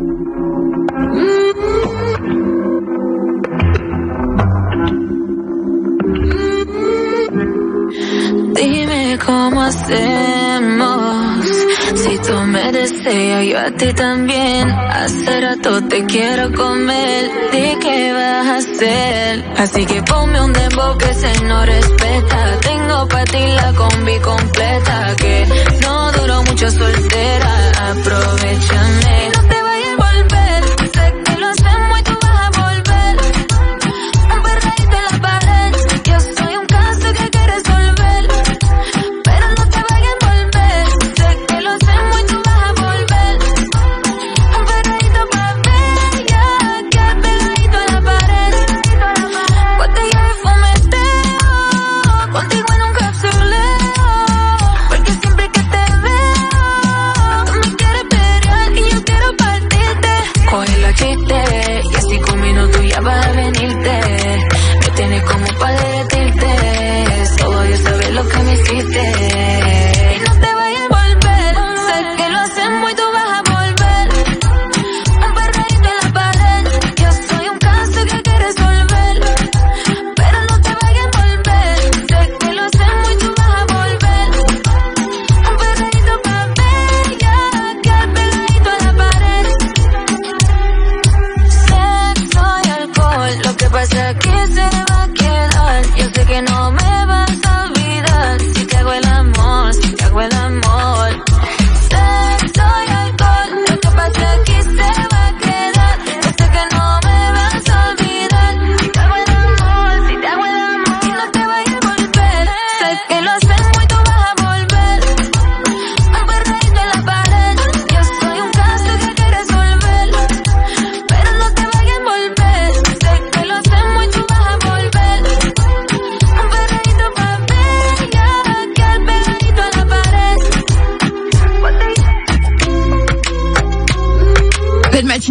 Dime cómo hacemos. Si tú me deseas, yo a ti también. Hace rato te quiero comer. Di qué vas a hacer. Así que ponme un dembow que se no respeta. Tengo pa' ti la combi completa. Que no duró mucho soltera. Aprovechame. No te vayas a volver. Sé que lo hacemos y tú vas a volver. Un perreíto en la pared. Yo soy un caso que hay que resolver. Pero no te vayas a volver. Sé que lo hacemos y tú vas a volver. Un perreíto pa' bella, que pegadito a la pared. Botella de fumeteo, contigo en un capsuleo. Porque siempre que te veo, tú me quieres pelear y yo quiero partirte. Coge la chiste y así con minutos ya vas a venirte. Me tienes como pa' derretirte. Solo Dios sabe lo que me hiciste. Y no te vayas a volver. Sé que lo hacemos y tú vas a volver. Un perreíto en la pared. Yo soy un caso que hay que resolver. Pero no te vayas a volver. Sé que lo hacemos y tú vas a volver. Un perreíto pa' bella, que pegadito a la pared. Sexo y alcohol, lo que pasa aquí se va a quedar. Yo sé que no me vas a olvidar. Si te hago el amor, si te hago el amor. Sexo y alcohol, lo que pasa aquí se va a quedar. Yo sé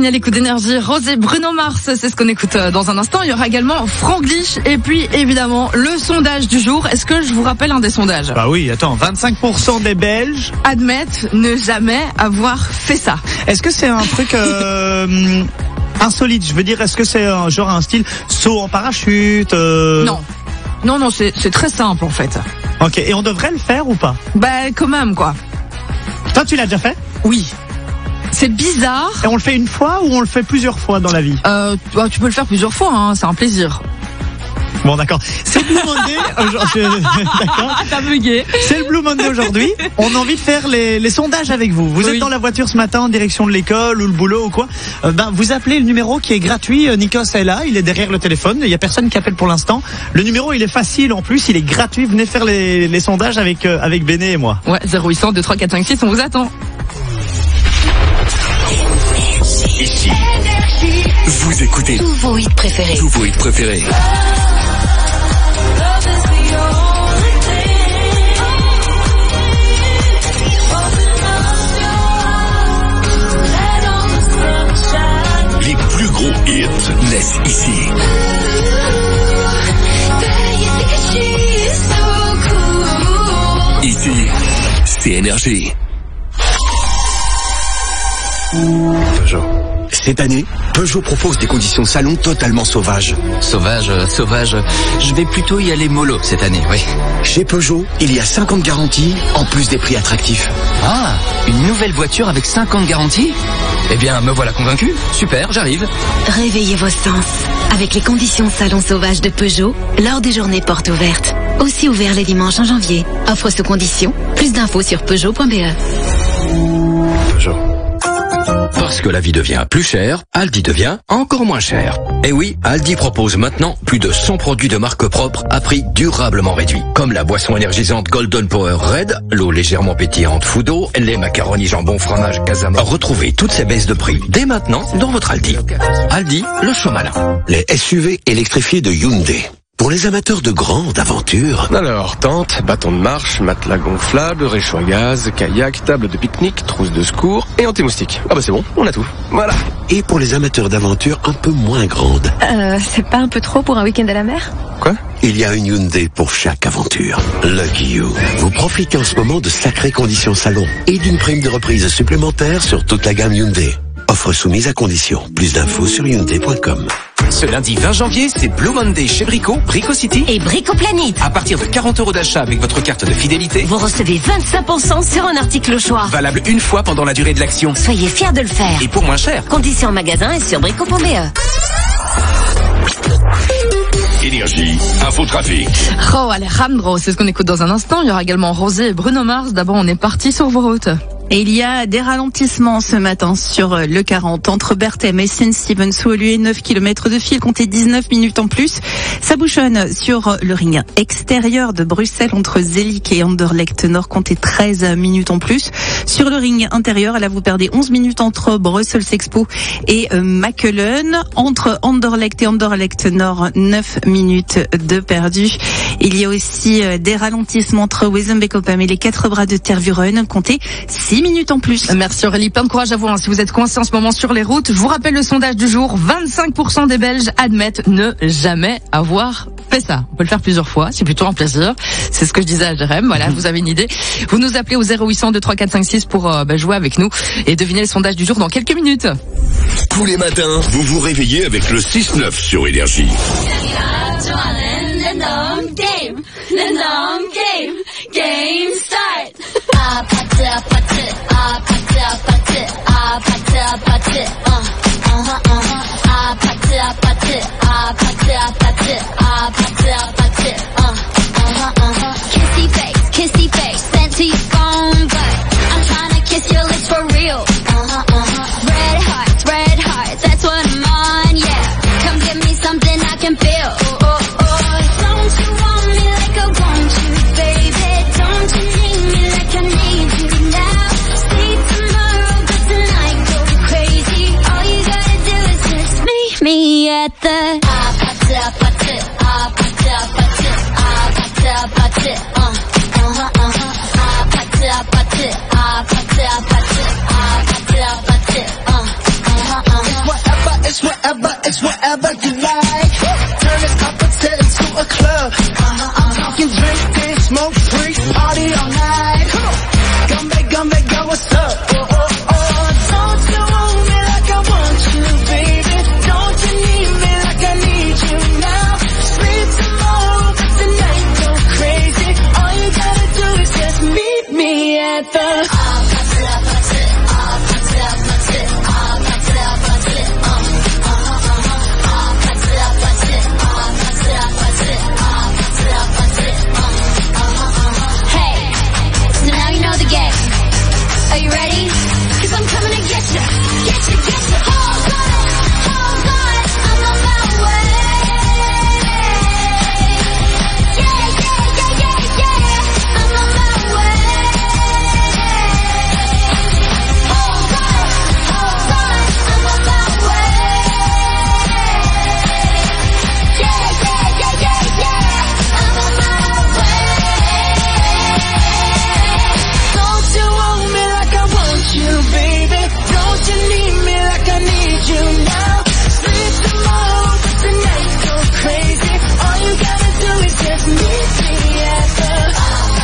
fini à l'écoute d'Énergie. Rosé, Bruno Mars, c'est ce qu'on écoute dans un instant. Il y aura également Franglish et puis évidemment le sondage du jour. Est-ce que je vous rappelle un des sondages? Bah oui, attends, 25% des Belges admettent ne jamais avoir fait ça. Est-ce que c'est un truc insolite? Je veux dire, est-ce que c'est genre un style saut en parachute Non, c'est très simple en fait. Ok, et on devrait le faire ou pas? Bah quand même quoi. Toi, tu l'as déjà fait? Oui. C'est bizarre. Et on le fait une fois ou on le fait plusieurs fois dans la vie? Tu peux le faire plusieurs fois, hein, c'est un plaisir. Bon, d'accord. C'est le Blue Monday. D'accord. T'as bugué. C'est le Blue Monday aujourd'hui. On a envie de faire les sondages avec vous. Vous êtes dans la voiture ce matin en direction de l'école ou le boulot ou quoi. Vous appelez le numéro qui est gratuit. Nikos est là. Il est derrière le téléphone. Il y a personne qui appelle pour l'instant. Le numéro, il est facile en plus. Il est gratuit. Venez faire les sondages avec Béné et moi. Ouais, 0800 23 456. On vous attend. Ici, vous écoutez tous vos hits préférés. Tous vos hits préférés. Les plus gros hits naissent ici. Ici, c'est Énergie. Peugeot. Cette année, Peugeot propose des conditions salon totalement sauvages. Sauvage. Je vais plutôt y aller mollo cette année, oui. Chez Peugeot, il y a 50 garanties, en plus des prix attractifs. Ah, une nouvelle voiture avec 50 garanties? Eh bien, me voilà convaincu. Super, j'arrive. Réveillez vos sens avec les conditions salon sauvage de Peugeot lors des journées portes ouvertes. Aussi ouvert les dimanches en janvier. Offre sous conditions. Plus d'infos sur Peugeot.be. Peugeot. Parce que la vie devient plus chère, Aldi devient encore moins cher. Et oui, Aldi propose maintenant plus de 100 produits de marque propre à prix durablement réduit. Comme la boisson énergisante Golden Power Red, l'eau légèrement pétillante Foudo, les macaronis jambon fromage Casama. Retrouvez toutes ces baisses de prix dès maintenant dans votre Aldi. Aldi, le choix malin. Les SUV électrifiés de Hyundai. Pour les amateurs de grandes aventures. Alors, tente, bâton de marche, matelas gonflable, réchaud à gaz, kayak, table de pique-nique, trousse de secours et anti-moustique. Ah bah c'est bon, on a tout. Voilà. Et pour les amateurs d'aventures un peu moins grandes. C'est pas un peu trop pour un week-end à la mer? Quoi? Il y a une Hyundai pour chaque aventure. Lucky You. Vous profitez en ce moment de sacrées conditions salon et d'une prime de reprise supplémentaire sur toute la gamme Hyundai. Offre soumise à condition. Plus d'infos sur Hyundai.com. Ce lundi 20 janvier, c'est Blue Monday chez Brico, Brico City et Brico Planet. À partir de 40 € d'achat avec votre carte de fidélité, vous recevez 25% sur un article au choix. Valable une fois pendant la durée de l'action. Soyez fiers de le faire. Et pour moins cher. Conditions en magasin et sur brico.be. Énergie, infotrafic. Oh Alejandro, c'est ce qu'on écoute dans un instant. Il y aura également Rosé et Bruno Mars. D'abord, on est parti sur vos routes. Et il y a des ralentissements ce matin sur le 40 entre Berthem et Saint-Stevens-Woluwe, 9 km de fil, comptez 19 minutes en plus. Ça bouchonne sur le ring extérieur de Bruxelles entre Zelik et Anderlecht Nord, comptez 13 minutes en plus. Sur le ring intérieur, là vous perdez 11 minutes entre Brussels Expo et Makelen. Entre Anderlecht et Anderlecht Nord, 9 minutes de perdu. Il y a aussi des ralentissements entre Wezenbeek-Opham et les 4 bras de Tervuren, comptez 6 minutes en plus. Merci Aurélie, plein de courage à vous. Si vous êtes coincé en ce moment sur les routes, je vous rappelle le sondage du jour. 25% des Belges admettent ne jamais avoir fait ça. On peut le faire plusieurs fois, c'est plutôt un plaisir. C'est ce que je disais à Jérém. Voilà, vous avez une idée. Vous nous appelez au 0800 23 456 pour jouer avec nous et deviner le sondage du jour dans quelques minutes. Tous les matins, vous vous réveillez avec le 6-9 sur Énergie. Game start. Kissy face, sent to your phone, but I'm trying to kiss your lips for real. Red hearts, that's what I'm on, yeah. Come give me something I can feel. Don't you want me like I want you, baby? Don't you need me like I need you now? See tomorrow, but tonight go crazy. All you gotta do is just meet me at the whatever, it's whatever you like. Turn it up and set it to a club. I'm talking drink, dance, smoke, freak, party all night. Come back, girl, what's up? Oh, oh, oh. Don't you want me like I want you, baby? Don't you need me like I need you now? Sleep tomorrow, but tonight go crazy. All you gotta do is just meet me at the Are you ready? 'Cause I'm coming to get you. Hold on, I'm on my way. Yeah, I'm on my way. Hold on, I'm on my way. Yeah, I'm on my way. Don't you want me like I want you, baby? Don't you need me like I need you now? Sleep tomorrow, but tonight go crazy. All you gotta do is just meet me at the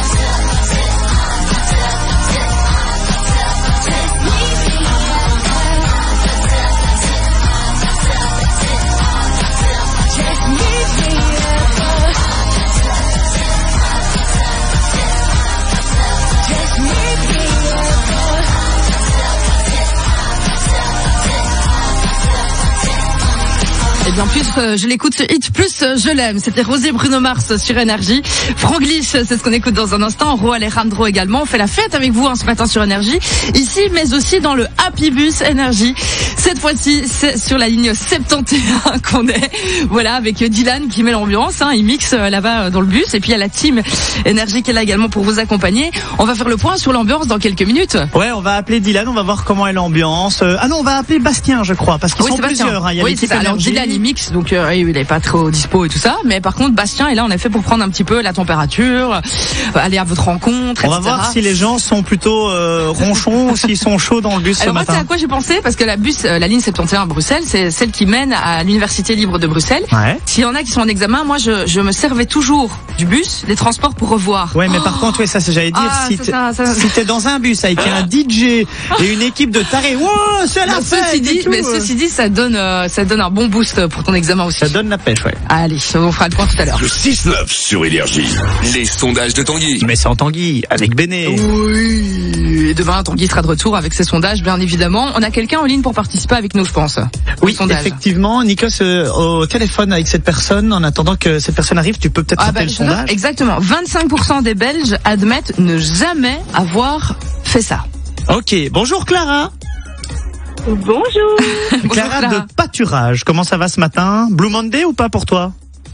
Et bien plus je l'écoute ce hit, plus je l'aime. C'était Rosé Bruno Mars sur Énergie. Franglish, c'est ce qu'on écoute dans un instant. Ro Alejandro également. On fait la fête avec vous ce matin sur Énergie. Ici, mais aussi dans le Happy Bus Énergie. Cette fois-ci, c'est sur la ligne 71 qu'on est. Voilà, avec Dylan qui met l'ambiance. Il mixe là-bas dans le bus. Et puis il y a la team Énergie qui est là également pour vous accompagner. On va faire le point sur l'ambiance dans quelques minutes. Ouais, on va appeler Dylan. On va voir comment est l'ambiance. Ah non, on va appeler Bastien, je crois, parce qu'ils sont plusieurs. Il y a l'équipe alors Énergie. Dylan il mixe, donc il est pas trop dispo et tout ça. Mais par contre, Bastien est là en effet pour prendre un petit peu la température, aller à votre rencontre, etc. On va voir si les gens sont plutôt ronchons ou s'ils sont chauds dans le bus alors ce matin. Moi, c'est à quoi j'ai pensé, parce que la ligne 71 à Bruxelles, c'est celle qui mène à l'Université libre de Bruxelles. Ouais. S'il y en a qui sont en examen, moi je me servais toujours du bus, des transports pour revoir. Ouais, mais par contre, ça, j'allais dire, si t'es dans un bus avec un DJ et une équipe de tarés, wow, c'est la fête. Mais ceci dit, ça donne un bon boost pour ton examen aussi. Ça donne la pêche, ouais. Allez, on fera le point tout à l'heure. Le 6-9 sur Énergie. Les sondages de Tanguy. Mais c'est en Tanguy, avec Béné. Oui. Et demain, Tanguy sera de retour avec ses sondages, bien évidemment. On a quelqu'un en ligne pour participer avec nous, je pense. Oui, effectivement. Nikos, au téléphone avec cette personne, en attendant que cette personne arrive, tu peux peut-être rappeler le sondage. Exactement. 25% des Belges admettent ne jamais avoir fait ça. Ok. Bonjour Clara. Bonjour. Clara de Pâturage. Comment ça va ce matin? Blue Monday ou pas pour toi?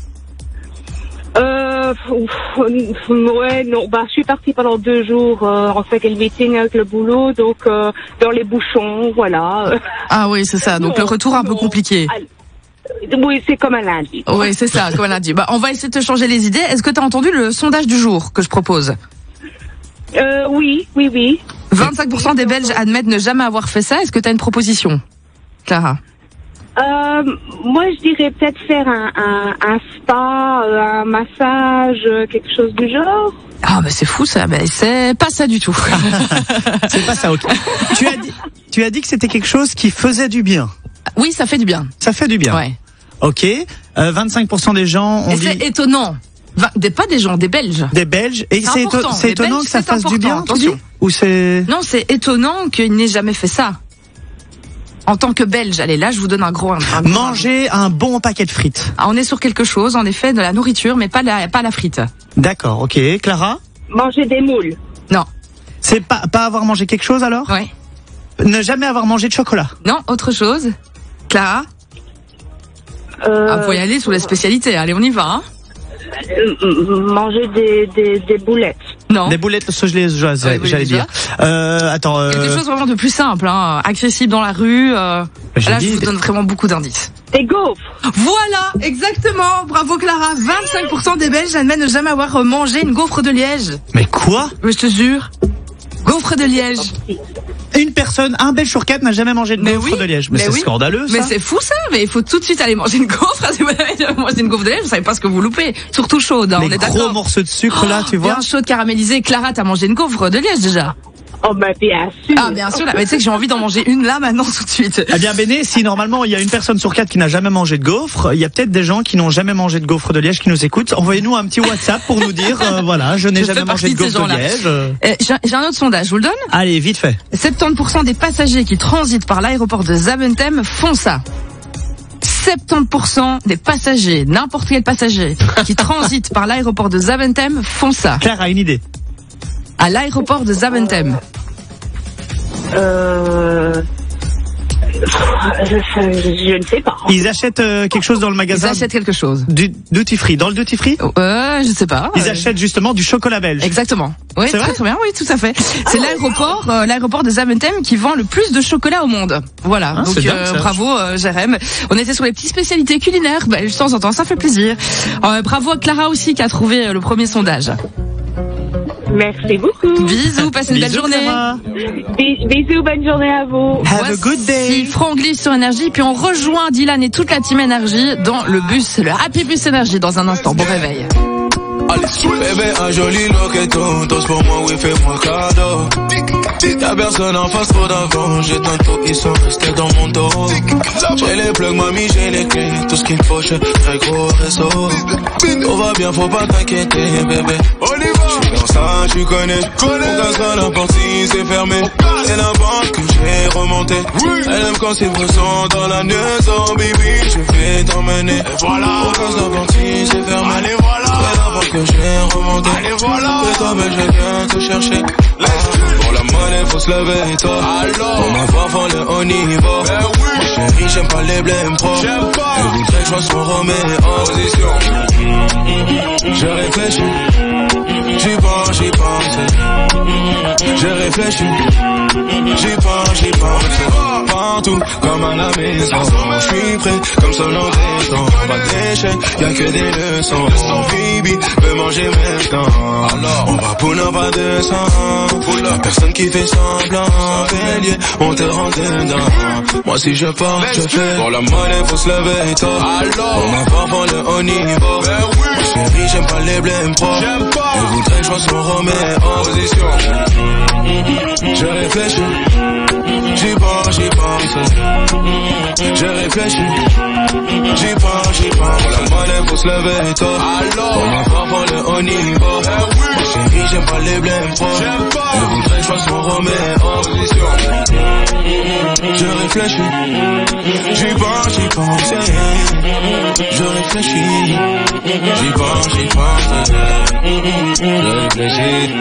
Ouais, non, je suis partie pendant 2 jours, en fait, le meeting avec le boulot, donc, dans les bouchons, voilà. Ah oui, c'est ça. Donc, le retour un peu compliqué. Oui, c'est comme un lundi. Oui, c'est ça, comme un lundi. On va essayer de te changer les idées. Est-ce que tu as entendu le sondage du jour que je propose? Oui. 25% des Belges admettent ne jamais avoir fait ça. Est-ce que tu as une proposition, Clara? Moi, je dirais peut-être faire un spa, un massage, quelque chose du genre. Ah, mais c'est fou ça. Mais c'est pas ça du tout. C'est pas ça, ok. Tu as dit que c'était quelque chose qui faisait du bien. Oui, ça fait du bien. Ça fait du bien. Ouais. Ok. 25% des gens ont dit... c'est étonnant. Pas des gens, des Belges. Des Belges. Et c'est étonnant que ça fasse du bien, attention. Ou c'est... Non, c'est étonnant qu'il n'ait jamais fait ça. En tant que Belge, allez, là, je vous donne un gros... Manger un bon paquet de frites. Ah, on est sur quelque chose, en effet, de la nourriture, mais pas la frite. D'accord, ok. Clara? Manger des moules. Non. C'est pas avoir mangé quelque chose, alors? Ouais. Ne jamais avoir mangé de chocolat. Non, autre chose. Clara? Vous pouvez y aller sur les spécialités. Allez, on y va, hein. Manger des boulettes. Non. Des boulettes, ça j'allais dire. Attends. Quelque chose vraiment de plus simple, hein, accessible dans la rue. Là, je vous donne vraiment beaucoup d'indices. Des gaufres. Voilà, exactement. Bravo Clara. 25% des Belges admettent ne jamais avoir mangé une gaufre de Liège. Mais quoi? Mais je te jure. Gaufre de Liège. Une personne, un Belge sur 4 n'a jamais mangé de gaufre de Liège. Mais c'est scandaleux, ça. Mais c'est fou, ça. Mais il faut tout de suite aller manger une gaufre. Si vous avez mangé une gaufre de Liège, vous savez pas ce que vous loupez. Surtout chaude, hein, on est d'accord. Les gros morceaux de sucre, là, tu vois. Bien chaude, caramélisée. Clara, t'as mangé une gaufre de Liège, déjà? Oh, bah, bien sûr. Ah, bien sûr. Là, mais tu sais que j'ai envie d'en manger une là, maintenant, tout de suite. Eh bien, Béné, si normalement il y a une personne sur 4 qui n'a jamais mangé de gaufre, il y a peut-être des gens qui n'ont jamais mangé de gaufre de Liège qui nous écoutent. Envoyez-nous un petit WhatsApp pour nous dire, voilà, je n'ai jamais mangé de gaufre de Liège. J'ai un autre sondage, je vous le donne? Allez, vite fait. 70% des passagers qui transitent par l'aéroport de Zaventem font ça. 70% des passagers, n'importe quel passager, qui transitent par l'aéroport de Zaventem font ça. Claire a une idée. À l'aéroport de Zaventem. Je ne sais pas. Ils achètent quelque chose dans le magasin. Ils achètent quelque chose. Du duty free. Dans le duty free? Je sais pas. Ils achètent justement du chocolat belge. Exactement. Oui, c'est vrai, très bien. Oui, tout à fait. C'est l'aéroport de Zaventem qui vend le plus de chocolat au monde. Voilà. Ah, donc dingue, bravo, Jérém. On était sur les petites spécialités culinaires. De temps en temps, ça fait plaisir. Bravo à Clara aussi qui a trouvé le premier sondage. Merci beaucoup. Bisous, passez une belle journée. Bisous, bonne journée à vous. Have a good day. Franglish sur Énergie, puis on rejoint Dylan et toute la team Énergie dans le bus, le Happy Bus Énergie dans un instant. Bon réveil. Bébé, un joli loqueton, tous pour moi, oui, fais-moi cadeau. Y'a personne en face, trop d'avant, j'ai tantôt, ils sont restés dans mon dos. J'ai les plugs, mamie, j'ai les clés, tout ce qu'il faut, j'ai très gros réseau. Tout va bien, faut pas t'inquiéter, bébé. J'suis dans ça, tu connais, mon gaz à la partie, c'est fermé. C'est la banque que j'ai remonté. Elle aime quand c'est présent dans la maison, baby, je vais t'emmener. Voilà, mon gaz à la partie, c'est fermé. Allez, voilà. C'est la banque que j'ai remonté. Allez, voilà. Et toi, ben, je viens te chercher. Pour la monnaie, faut se lever, toi. Pour ma voix, faut le haut niveau. Ma chérie, j'aime pas les blèmes trop. Elle voudrait que je sois son Roméo. Je réfléchis. J'y pense. J'ai réfléchi. J'y pense. Partout, comme à la maison. J'suis prêt, comme son nom détend. Pas d'échec, y'a que des leçons. Baby, veux manger maintenant. Alors, on va pour pas de sang. Y'a personne qui fait semblant. Bélier, on te rend dedans. Moi si je pars, je fais. Pour la monnaie, faut se lever tôt. Pour ma voix, faut le haut niveau. Ma chérie, j'aime pas les blèmes pro. Elle voudrait que je sois son Roméo. Je réfléchis. J'y pense. Je réfléchis. J'y pense. La monnaie, faut se lever tôt. Pour ma voix, faut le haut niveau. Ma chérie, j'aime pas les blèmes pro. Elle voudrait que je sois son Roméo. Je réfléchis. J'y pense. Je réfléchis. J'y pense. Je réfléchis.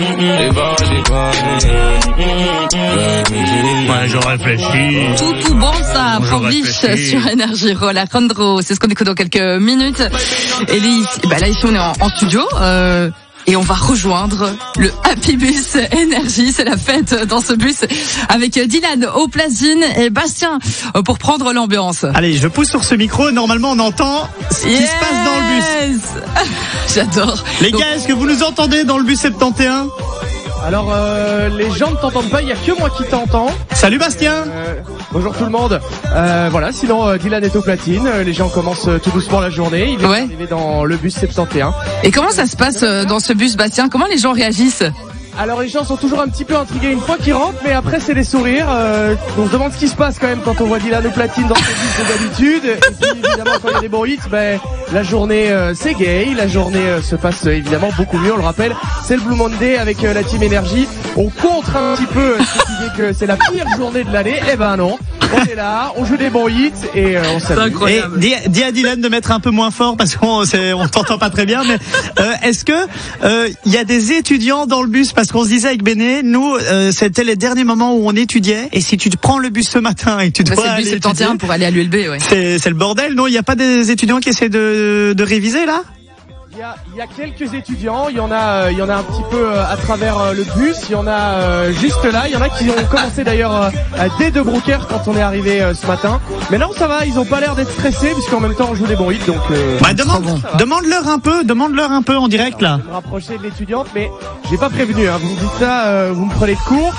Ouais, je réfléchis. Tout bon ça, Franglish sur Énergie. Rolacandro, c'est ce qu'on écoute dans quelques minutes. Et là ici on est en studio. Et on va rejoindre le Happy Bus Énergie. C'est la fête dans ce bus avec Dylan au platine et Bastien pour prendre l'ambiance. Allez, je pousse sur ce micro. Normalement, on entend ce qui se passe dans le bus. J'adore. Les gars, est-ce que vous nous entendez dans le bus 71? Alors les gens ne t'entendent pas, il n'y a que moi qui t'entends. Salut Bastien. Bonjour tout le monde. Voilà, sinon Dylan est au platine, les gens commencent tout doucement la journée, il est arrivé dans le bus 71. Et comment ça se passe dans ce bus, Bastien? Comment les gens réagissent? Alors les gens sont toujours un petit peu intrigués une fois qu'ils rentrent, mais après c'est les sourires. On se demande ce qui se passe quand même quand on voit Dylan au platine dans ce bus d'habitude. Et puis évidemment quand il y a des bons hits, la journée c'est gay, la journée se passe évidemment beaucoup mieux, on le rappelle. C'est le Blue Monday avec la team Énergie. On contre un petit peu cette idée que c'est la pire journée de l'année. Eh ben non, on est là, on joue des bons hits et on s'amuse. C'est incroyable. Et dis à Dylan de mettre un peu moins fort parce qu'on t'entend pas très bien. Mais est-ce que il y a des étudiants dans le bus? Parce qu'on se disait avec Béné, nous, c'était les derniers moments où on étudiait. Et si tu te prends le bus ce matin et que tu dois aller c'est le bus 71 pour aller à l'ULB, ouais. C'est le bordel, non? Il n'y a pas des étudiants qui essaient de réviser là? Il y a quelques étudiants, il y en a un petit peu à travers le bus, il y en a juste là, il y en a qui ont commencé d'ailleurs dès De Broeker quand on est arrivé ce matin. Mais non, ça va, ils ont pas l'air d'être stressés puisqu'en même temps on joue des bons hits, donc demande-leur un peu en direct là. Je vais me rapprocher de l'étudiante, mais j'ai pas prévenu, hein. Vous me dites ça, vous me prenez de court.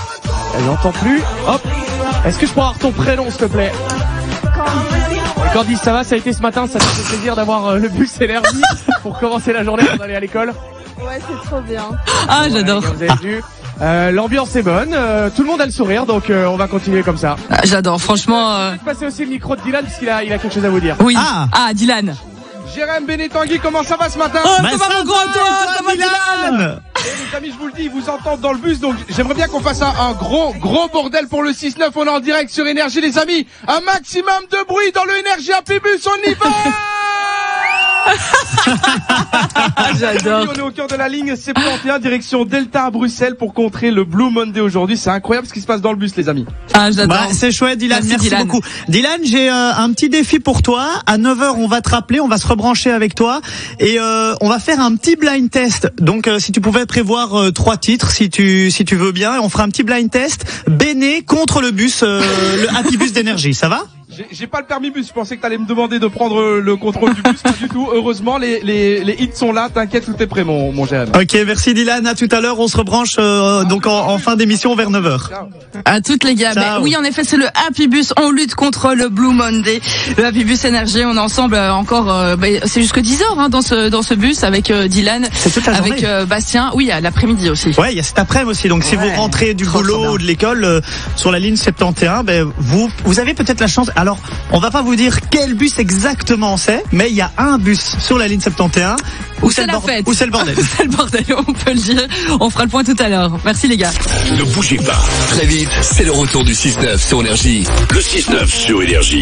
Elle n'entend plus. Hop. Est-ce que je peux avoir ton prénom, s'il te plaît? Candice, ça va? Ça a été ce matin, ça te fait plaisir d'avoir le bus énergie pour commencer la journée avant d'aller à l'école? Ouais, c'est trop bien. Ah, j'adore. Vous avez vu. L'ambiance est bonne, tout le monde a le sourire, donc on va continuer comme ça. Ah, j'adore, franchement. Je vais passer aussi le micro de Dylan puisqu'il a quelque chose à vous dire. Oui. Ah, Dylan. Jérém Tanguy, comment ça va ce matin? Oh, ça va mon grand toi, ça va Dylan. Les amis, je vous le dis, ils vous entendent dans le bus, donc j'aimerais bien qu'on fasse un gros bordel pour le 6-9. On est en direct sur Énergie, les amis. Un maximum de bruit dans le Énergie Happy Bus, on y va. J'adore. On est au cœur de la ligne 71 direction Delta à Bruxelles pour contrer le Blue Monday aujourd'hui. C'est incroyable ce qui se passe dans le bus, les amis. Ah, j'adore. Bah, c'est chouette, Dylan. Merci Dylan. beaucoup. Dylan, j'ai un petit défi pour toi. À 9h, on va te rappeler, on va se rebrancher avec toi et on va faire un petit blind test. Donc si tu pouvais prévoir 3 titres si tu veux bien, et on fera un petit blind test Béné contre le bus le Happy Bus d'énergie. Ça va? J'ai pas le permis bus, je pensais que t'allais me demander de prendre le contrôle du bus, pas du tout. Heureusement, les hits sont là, t'inquiète, tout est prêt, mon Jérém. Ok, merci Dylan, à tout à l'heure, on se rebranche donc en fin d'émission vers 9h. À toutes les gars. Ben, oui, en effet, c'est le Happy Bus, on lutte contre le Blue Monday. Le Happy Bus Énergie, on est ensemble encore, c'est jusque 10h hein, dans ce bus avec Dylan, avec Bastien. Oui, à l'après-midi aussi. Ouais, il y a cet après-midi aussi, donc si vous rentrez du boulot ou de l'école sur la ligne 71, ben vous avez peut-être la chance. Alors, on va pas vous dire quel bus exactement c'est, mais il y a un bus sur la ligne 71 où c'est la fête. Où c'est le bordel. C'est le bordel, on peut le dire. On fera le point tout à l'heure. Merci les gars. Ne bougez pas. Très vite, c'est le retour du 6-9 sur Énergie. Le 6-9 sur Énergie.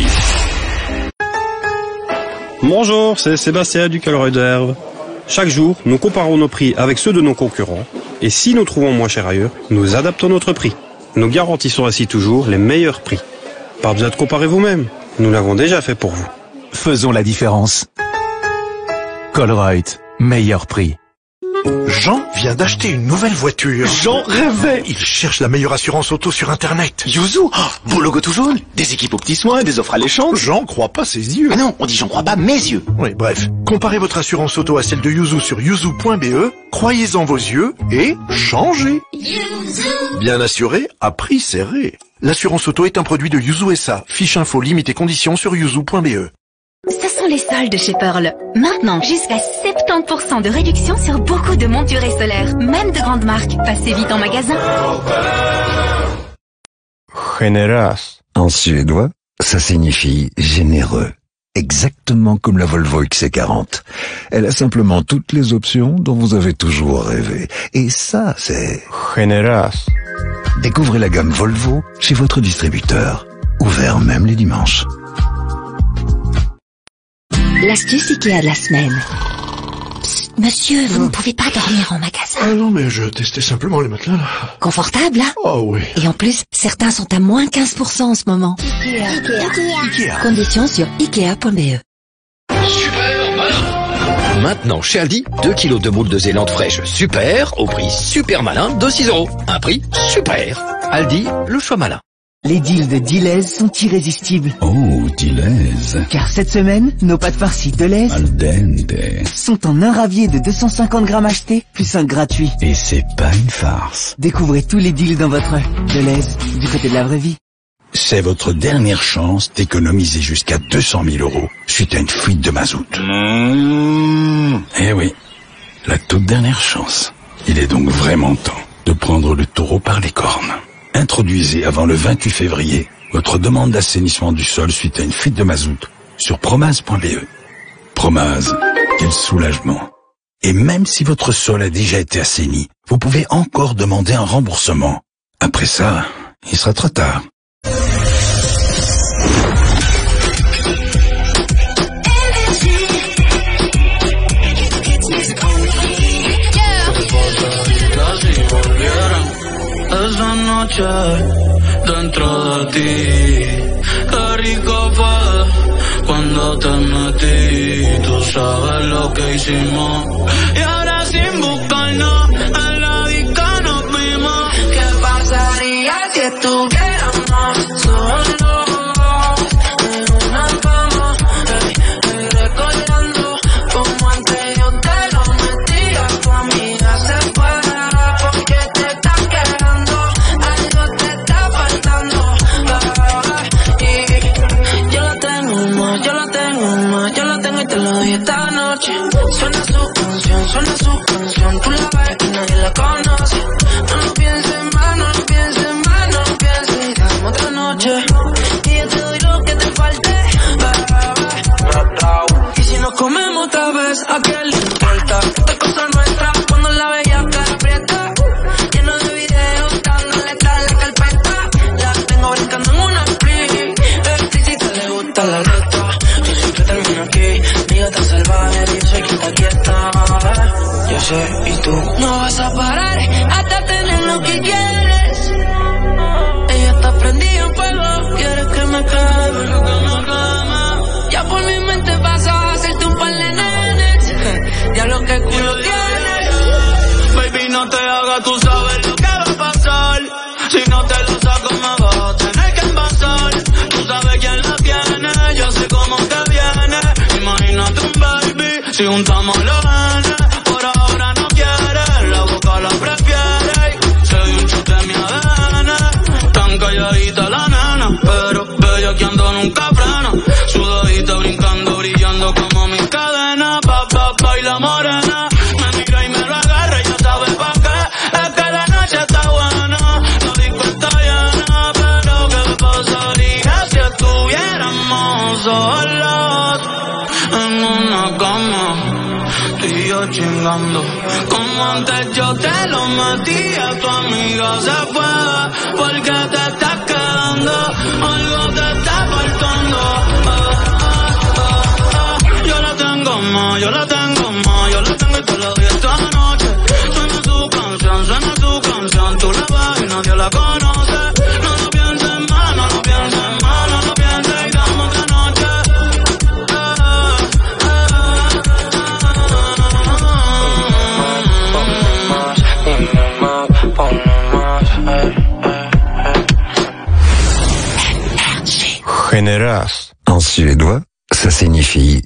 Bonjour, c'est Sébastien du Calorie d'Herbe. Chaque jour, nous comparons nos prix avec ceux de nos concurrents. Et si nous trouvons moins cher ailleurs, nous adaptons notre prix. Nous garantissons ainsi toujours les meilleurs prix. Pas besoin de comparer vous-même. Nous l'avons déjà fait pour vous. Faisons la différence. Colruyt, meilleur prix. Jean vient d'acheter une nouvelle voiture. Jean rêvait. Il cherche la meilleure assurance auto sur Internet. Yuzu, beau logo tout jaune, des équipes aux petits soins, des offres alléchantes. Jean croit pas ses yeux. Ah non, on dit j'en crois pas mes yeux. Oui, bref. Comparez votre assurance auto à celle de Yuzu sur yuzu.be, croyez en vos yeux et changez. Bien assuré, à prix serré. L'assurance auto est un produit de Yuzu SA. Fiche info, limite et conditions sur yuzu.be. Ce sont les soldes chez Pearl. Maintenant, jusqu'à 70% de réduction sur beaucoup de montures et solaires, même de grandes marques. Passez vite en magasin. Generas. En suédois, ça signifie généreux. Exactement comme la Volvo XC40. Elle a simplement toutes les options dont vous avez toujours rêvé. Et ça, c'est... Generas. Découvrez la gamme Volvo chez votre distributeur. Ouvert même les dimanches. L'astuce Ikea de la semaine. Psst, monsieur, vous ne pouvez pas dormir en magasin. Ah non, mais je testais simplement les matelas, là. Confortable, hein? Oh oui. Et en plus, certains sont à moins 15% en ce moment. Ikea. Conditions sur ikea.be. Maintenant, chez Aldi, 2 kilos de boules de zélande fraîche super, au prix super malin de 6 €. Un prix super. Aldi, le choix malin. Les deals de Deleuze sont irrésistibles. Oh, Deleuze. Car cette semaine, nos pâtes farcies Deleuze Al dente. sont en un ravier de 250 grammes achetés, plus un gratuit. Et c'est pas une farce. Découvrez tous les deals dans votre Deleuze, du côté de la vraie vie. C'est votre dernière chance d'économiser jusqu'à 200 000 € suite à une fuite de mazout. Eh oui, la toute dernière chance. Il est donc vraiment temps de prendre le taureau par les cornes. Introduisez avant le 28 février votre demande d'assainissement du sol suite à une fuite de mazout sur promaz.be. Promaz, quel soulagement. Et même si votre sol a déjà été assaini, vous pouvez encore demander un remboursement. Après ça, il sera trop tard. Esa noche dentro de ti, qué rico fue cuando te metí. Tú sabes lo que hicimos y ahora sin buscarnos en la disco nos vimos. ¿Qué pasaría si estuviéramos solos en una cama, recordando como antes yo te lo metía? Tu amiga se fue porque te está quedando. Algo te vaina, yo la tengo y te lo doy esta noche. Suena su canción, tú la ves y nadie la conoce. No lo pienses más, no lo pienses más, no lo pienses y dame otra noche. Y yo te doy lo que te falte, y si nos comemos otra vez, ¿a quién le importa? Esta es cosa nuestra, cuando la veía cara aprieta. Lleno de videos, dándole tal la carpeta. La tengo brincando en una split. Si te le gusta la letra, yo siempre termino aquí. Mi gata salvaje, yo soy quien te está. Yo sé, y tú no vas a parar hasta tener lo que quieres. Ella está prendida en fuego, quiere que me quede. Ya por mi mente pasa a hacerte un par de nenes. Ya lo que culo tienes. Baby, no te hagas, tú sabes lo que va a pasar. Si no te lo saco me vas a tener que envasar. Tú sabes quién la tiene, yo sé cómo te viene. Imagínate un baby, si juntamos los genes. Por ahora no quiere, la boca la prefiere. Se dio un chute en mi ADN. Tan calladita la nena, pero bellaqueando nunca frena. Sudadita brincando, brillando como mis cadenas. Baila morena, me mira y me lo agarra y ya sabe pa' qué. Es que la noche está buena, la disco está llena. Pero ¿qué pasaría si estuviéramos solos en una cama? Tú y yo chingando, como antes yo te lo metía. Tu amiga se fue porque te estás quedando, algo te está faltando. Yo la tengo más, yo la tengo más, yo la tengo y te la doy esta noche. Suena su canción, tú la ves y nadie la conoce. No lo pienses más, no lo pienses más, no lo pienses y dame otra noche. Generas. En suédois, ça signifie